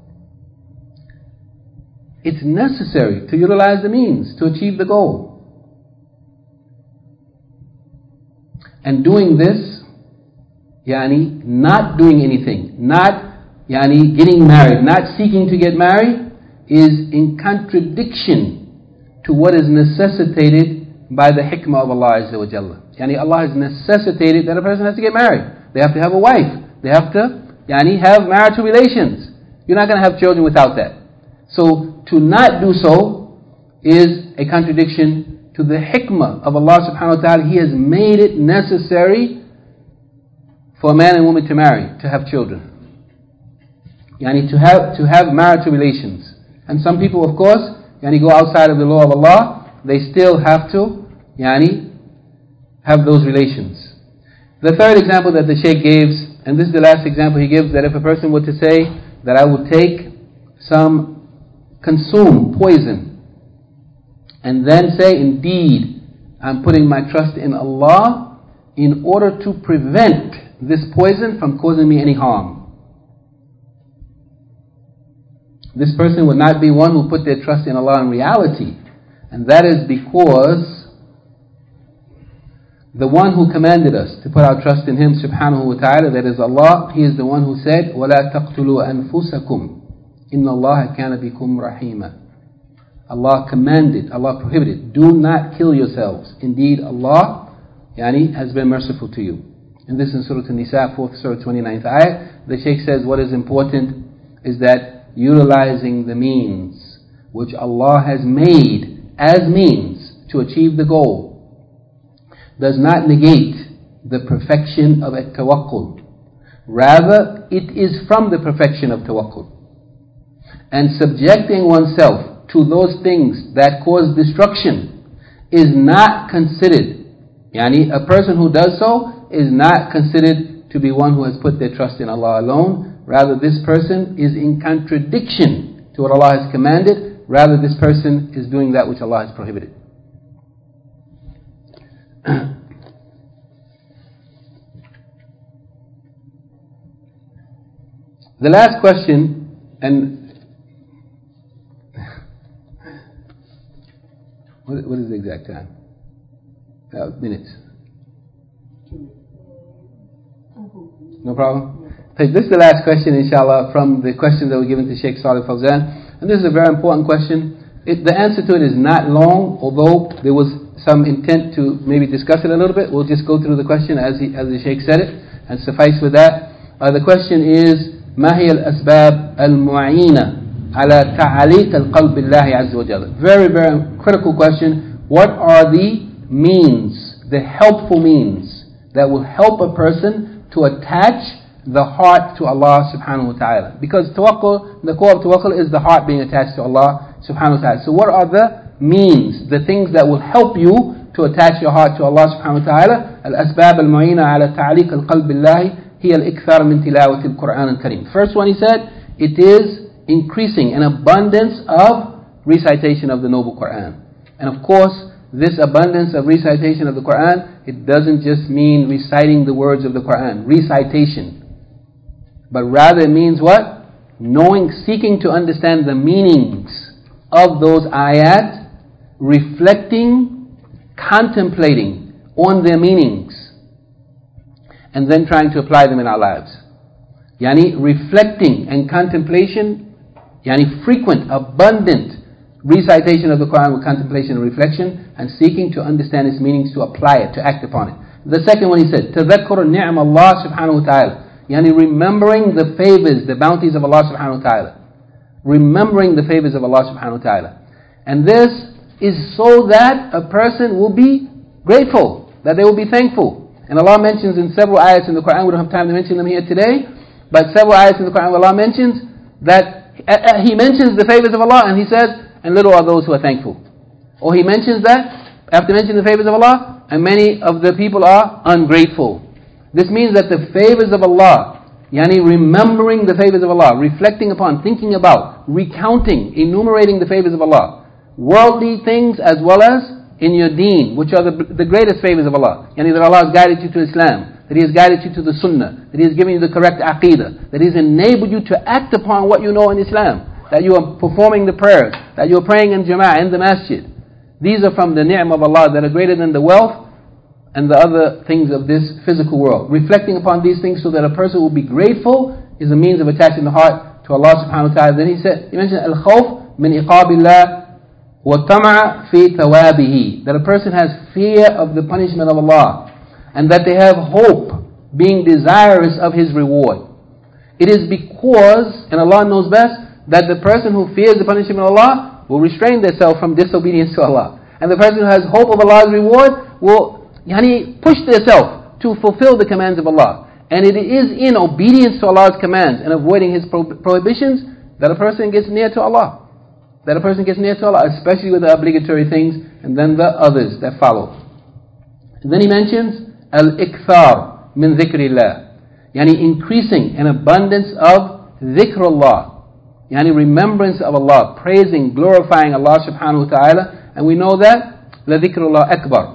it's necessary to utilize the means to achieve the goal. And doing this, not doing anything, not getting married, not seeking to get married, is in contradiction to what is necessitated by the hikmah of Allah Azza wa Jalla. Allah has necessitated that a person has to get married. They have to have a wife. They have to have marital relations. You're not going to have children without that. So to not do so is a contradiction to the hikmah of Allah subhanahu wa ta'ala. He has made it necessary for a man and woman to marry, to have children. To have marital relations. And some people, of course, go outside of the law of Allah, they still have to have those relations. The third example that the Shaykh gives, and this is the last example he gives, that if a person were to say that I will consume poison, and then say, indeed, I'm putting my trust in Allah in order to prevent this poison from causing me any harm. This person would not be one who put their trust in Allah in reality. And that is because the one who commanded us to put our trust in Him subhanahu wa ta'ala, that is Allah, He is the one who said, وَلَا تَقْتُلُوا أَنفُسَكُمْ إِنَّ اللَّهَ كَانَ بِكُمْ رَحِيمًا. Allah commanded, Allah prohibited, do not kill yourselves. Indeed, Allah has been merciful to you. And this is in Surah An-Nisa, 4th Surah, 29th ayah. The Shaykh says what is important is that utilizing the means which Allah has made as means to achieve the goal does not negate the perfection of at-tawakkul. Rather, it is from the perfection of tawakkul. And subjecting oneself to those things that cause destruction is not considered. A person who does so is not considered to be one who has put their trust in Allah alone. Rather, this person is in contradiction to what Allah has commanded. Rather, this person is doing that which Allah has prohibited. The last question, and what is the exact time? Minutes. No problem? This is the last question, inshallah, from the questions that were given to Shaykh Salih Fawzan. And this is a very important question. The answer to it is not long, although there was some intent to maybe discuss it a little bit. We'll just go through the question as the Shaykh said it, and suffice with that. The question is, ما هي الأسباب المعينة على تعليق القلب بالله عز وجل? Very, very critical question. What are the means, the helpful means that will help a person to attach the heart to Allah subhanahu wa ta'ala? Because tawakkul, the core of tawakkul is the heart being attached to Allah subhanahu wa ta'ala. So what are the means, the things that will help you to attach your heart to Allah subhanahu wa ta'ala? الأسباب المعينة على تعليق القلب بالله هي الإكثار من تلاوة القرآن الكريم. First one, he said, it is increasing an abundance of recitation of the noble Quran. And of course, this abundance of recitation of the Quran, it doesn't just mean reciting the words of the Quran, recitation. But rather it means what? Knowing, seeking to understand the meanings of those ayat, reflecting, contemplating on their meanings, and then trying to apply them in our lives. Reflecting and contemplation, frequent, abundant recitation of the Quran with contemplation and reflection, and seeking to understand its meanings, to apply it, to act upon it. The second one he said, تَذَكُّرُ نِعْمَ اللَّهِ سُبْحَانَهُ وَتَعَالَى, remembering the favors, the bounties of Allah subhanahu wa ta'ala. Remembering the favors of Allah subhanahu wa ta'ala. And this is so that a person will be grateful, that they will be thankful. And Allah mentions in several ayats in the Quran, we don't have time to mention them here today, but several ayats in the Quran where Allah mentions that, He mentions the favors of Allah and He says, and little are those who are thankful. Or He mentions that, after mentioning the favors of Allah, and many of the people are ungrateful. This means that the favors of Allah, remembering the favors of Allah, reflecting upon, thinking about, recounting, enumerating the favors of Allah, worldly things as well as in your deen, which are the greatest favors of Allah. That Allah has guided you to Islam, that He has guided you to the Sunnah, that He has given you the correct Aqeedah, that He has enabled you to act upon what you know in Islam, that you are performing the prayers, that you are praying in Jama'ah, in the masjid. These are from the ni'mah of Allah that are greater than the wealth and the other things of this physical world. Reflecting upon these things so that a person will be grateful is a means of attaching the heart to Allah subhanahu wa ta'ala. Then he mentioned al-khawf min iqabillah wa tama'a fi thawabihi, that a person has fear of the punishment of Allah and that they have hope, being desirous of His reward. It is because, and Allah knows best, that the person who fears the punishment of Allah will restrain themselves from disobedience to Allah. And the person who has hope of Allah's reward will push themselves to fulfill the commands of Allah. And it is in obedience to Allah's commands and avoiding His prohibitions that a person gets near to Allah. That a person gets near to Allah, especially with the obligatory things and then the others that follow. And then he mentions al-ikthar min dhikrillah, increasing an abundance of dhikrullah, remembrance of Allah, praising, glorifying Allah subhanahu wa ta'ala. And we know that la dhikrullah akbar,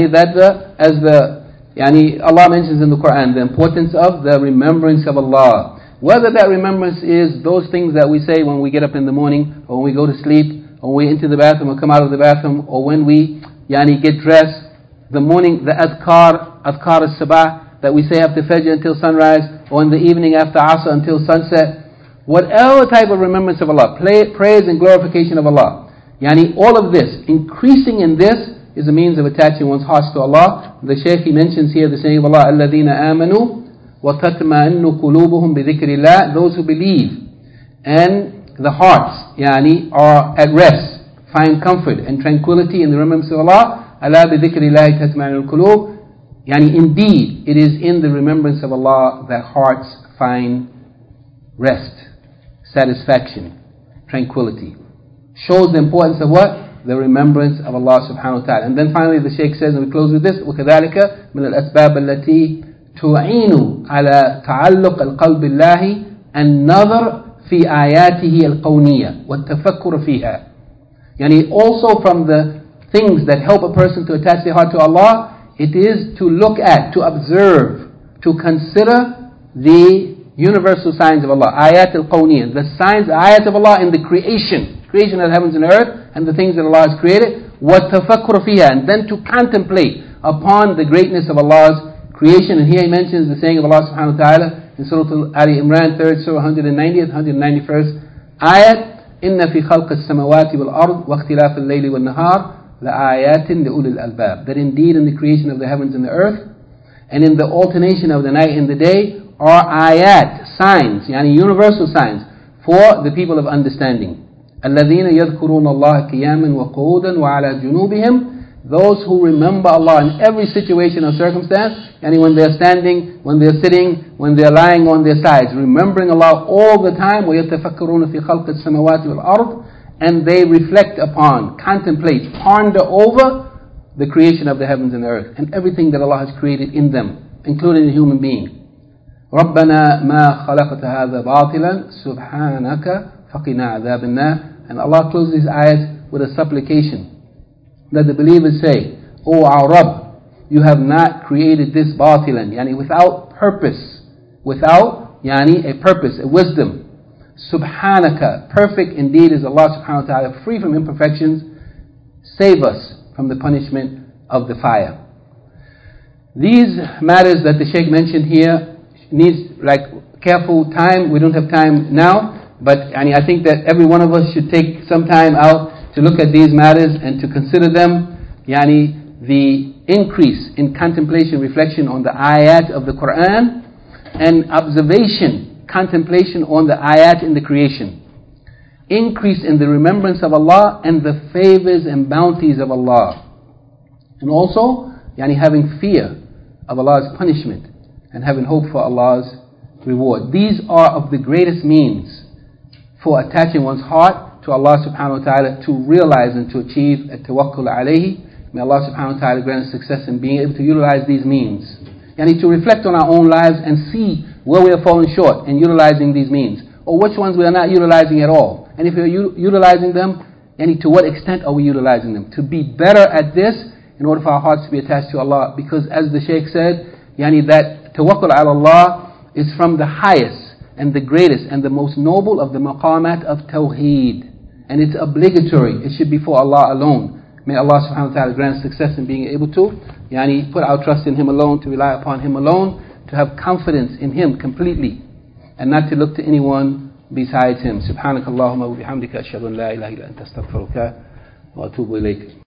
Allah mentions in the Quran the importance of the remembrance of Allah. Whether that remembrance is those things that we say when we get up in the morning, or when we go to sleep, or when we enter the bathroom or come out of the bathroom, or when we get dressed, the morning, the adhkar as-sabah that we say after Fajr until sunrise, or in the evening after Asr until sunset. Whatever type of remembrance of Allah, praise and glorification of Allah, all of this, increasing in this, is a means of attaching one's heart to Allah. The Shaykh, he mentions here the saying of Allah, الَّذِينَ آمَنُوا وَتَطْمَئِنُّ قُلُوبُهُمْ بِذِكْرِ اللَّهِ, those who believe and the hearts are at rest, find comfort and tranquility in the remembrance of Allah. أَلَا بِذِكْرِ اللَّهِ تَطْمَئِنُّ الْقُلُوبُ, indeed it is in the remembrance of Allah that hearts find rest, satisfaction, tranquility. Shows the importance of what? The remembrance of Allah subhanahu wa ta'ala. And then finally the Shaykh says, and we close with this, وَكَذَلِكَ مِنَ الْأَسْبَابِ الَّتِي تُعِينُ عَلَى تَعَلُّقِ الْقَلْبِ اللَّهِ النَّظَرِ فِي آيَاتِهِ الْقَوْنِيَّةِ وَالتَّفَكُّرِ فِيهَا. Also from the things that help a person to attach their heart to Allah, it is to look at, to observe, to consider the universal signs of Allah, ayat al-qawniyah, the signs, the ayat of Allah in the creation of the heavens and earth, and the things that Allah has created, وَالتَّفَكُّرُ فِيهَا, and then to contemplate upon the greatness of Allah's creation. And here he mentions the saying of Allah subhanahu wa ta'ala in Surah Ali Imran, 3rd Surah, 190th, 191st ayat, إِنَّ فِي خَلْقِ السَّمَوَاتِ وَالْأَرْضِ وَاخْتِلَافِ اللَّيْلِ وَالنَّهَارِ لَآيَاتٍ لِأُولِي الْأَلْبَابِ, that indeed in the creation of the heavens and the earth, and in the alternation of the night and the day, are ayat, signs, universal signs, for the people of understanding. الَّذِينَ يَذْكُرُونَ اللَّهَ قِيَامًا وَقُعُودًا وَعَلَى جُنُوبِهِمْ, those who remember Allah in every situation or circumstance, when they're standing, when they're sitting, when they're lying on their sides, remembering Allah all the time. وَيَتَفَكَّرُونَ فِي خَلْقِ السَّمَوَاتِ وَالْأَرْضِ, and they reflect upon, contemplate, ponder over the creation of the heavens and the earth, and everything that Allah has created in them, including the human being. رَبَّنَا مَا خَلَقْتَ هَذَا بَاطِلًا سُبْحَانَكَ فَقِنَا عَذَابَ النَّارِ. And Allah closes His ayat with a supplication that the believers say, O our Rabb, you have not created this batilan, without purpose, without a purpose, a wisdom. Subhanaka, perfect indeed is Allah subhanahu wa ta'ala, free from imperfections. Save us from the punishment of the fire. These matters that the Shaykh mentioned here needs careful time. We don't have time now, but I think that every one of us should take some time out to look at these matters and to consider them. The increase in contemplation, reflection on the ayat of the Quran, and observation, contemplation on the ayat in the creation. Increase in the remembrance of Allah and the favors and bounties of Allah. And also, having fear of Allah's punishment and having hope for Allah's reward. These are of the greatest means for attaching one's heart to Allah subhanahu wa ta'ala, to realize and to achieve at-tawakkul alayhi. May Allah subhanahu wa ta'ala grant us success in being able to utilize these means. To reflect on our own lives and see where we are falling short in utilizing these means, or which ones we are not utilizing at all. And if we are utilizing them, to what extent are we utilizing them? To be better at this in order for our hearts to be attached to Allah. Because as the Shaykh said, that tawakkul ala Allah is from the highest and the greatest and the most noble of the maqamat of tawheed. And it's obligatory. It should be for Allah alone. May Allah subhanahu wa ta'ala grant success in being able to put our trust in Him alone, to rely upon Him alone, to have confidence in Him completely, and not to look to anyone besides Him. Subhanakallahumma wa bihamdika ashhadu an la ilaha illa anta astaghfiruka wa atubu ilayk.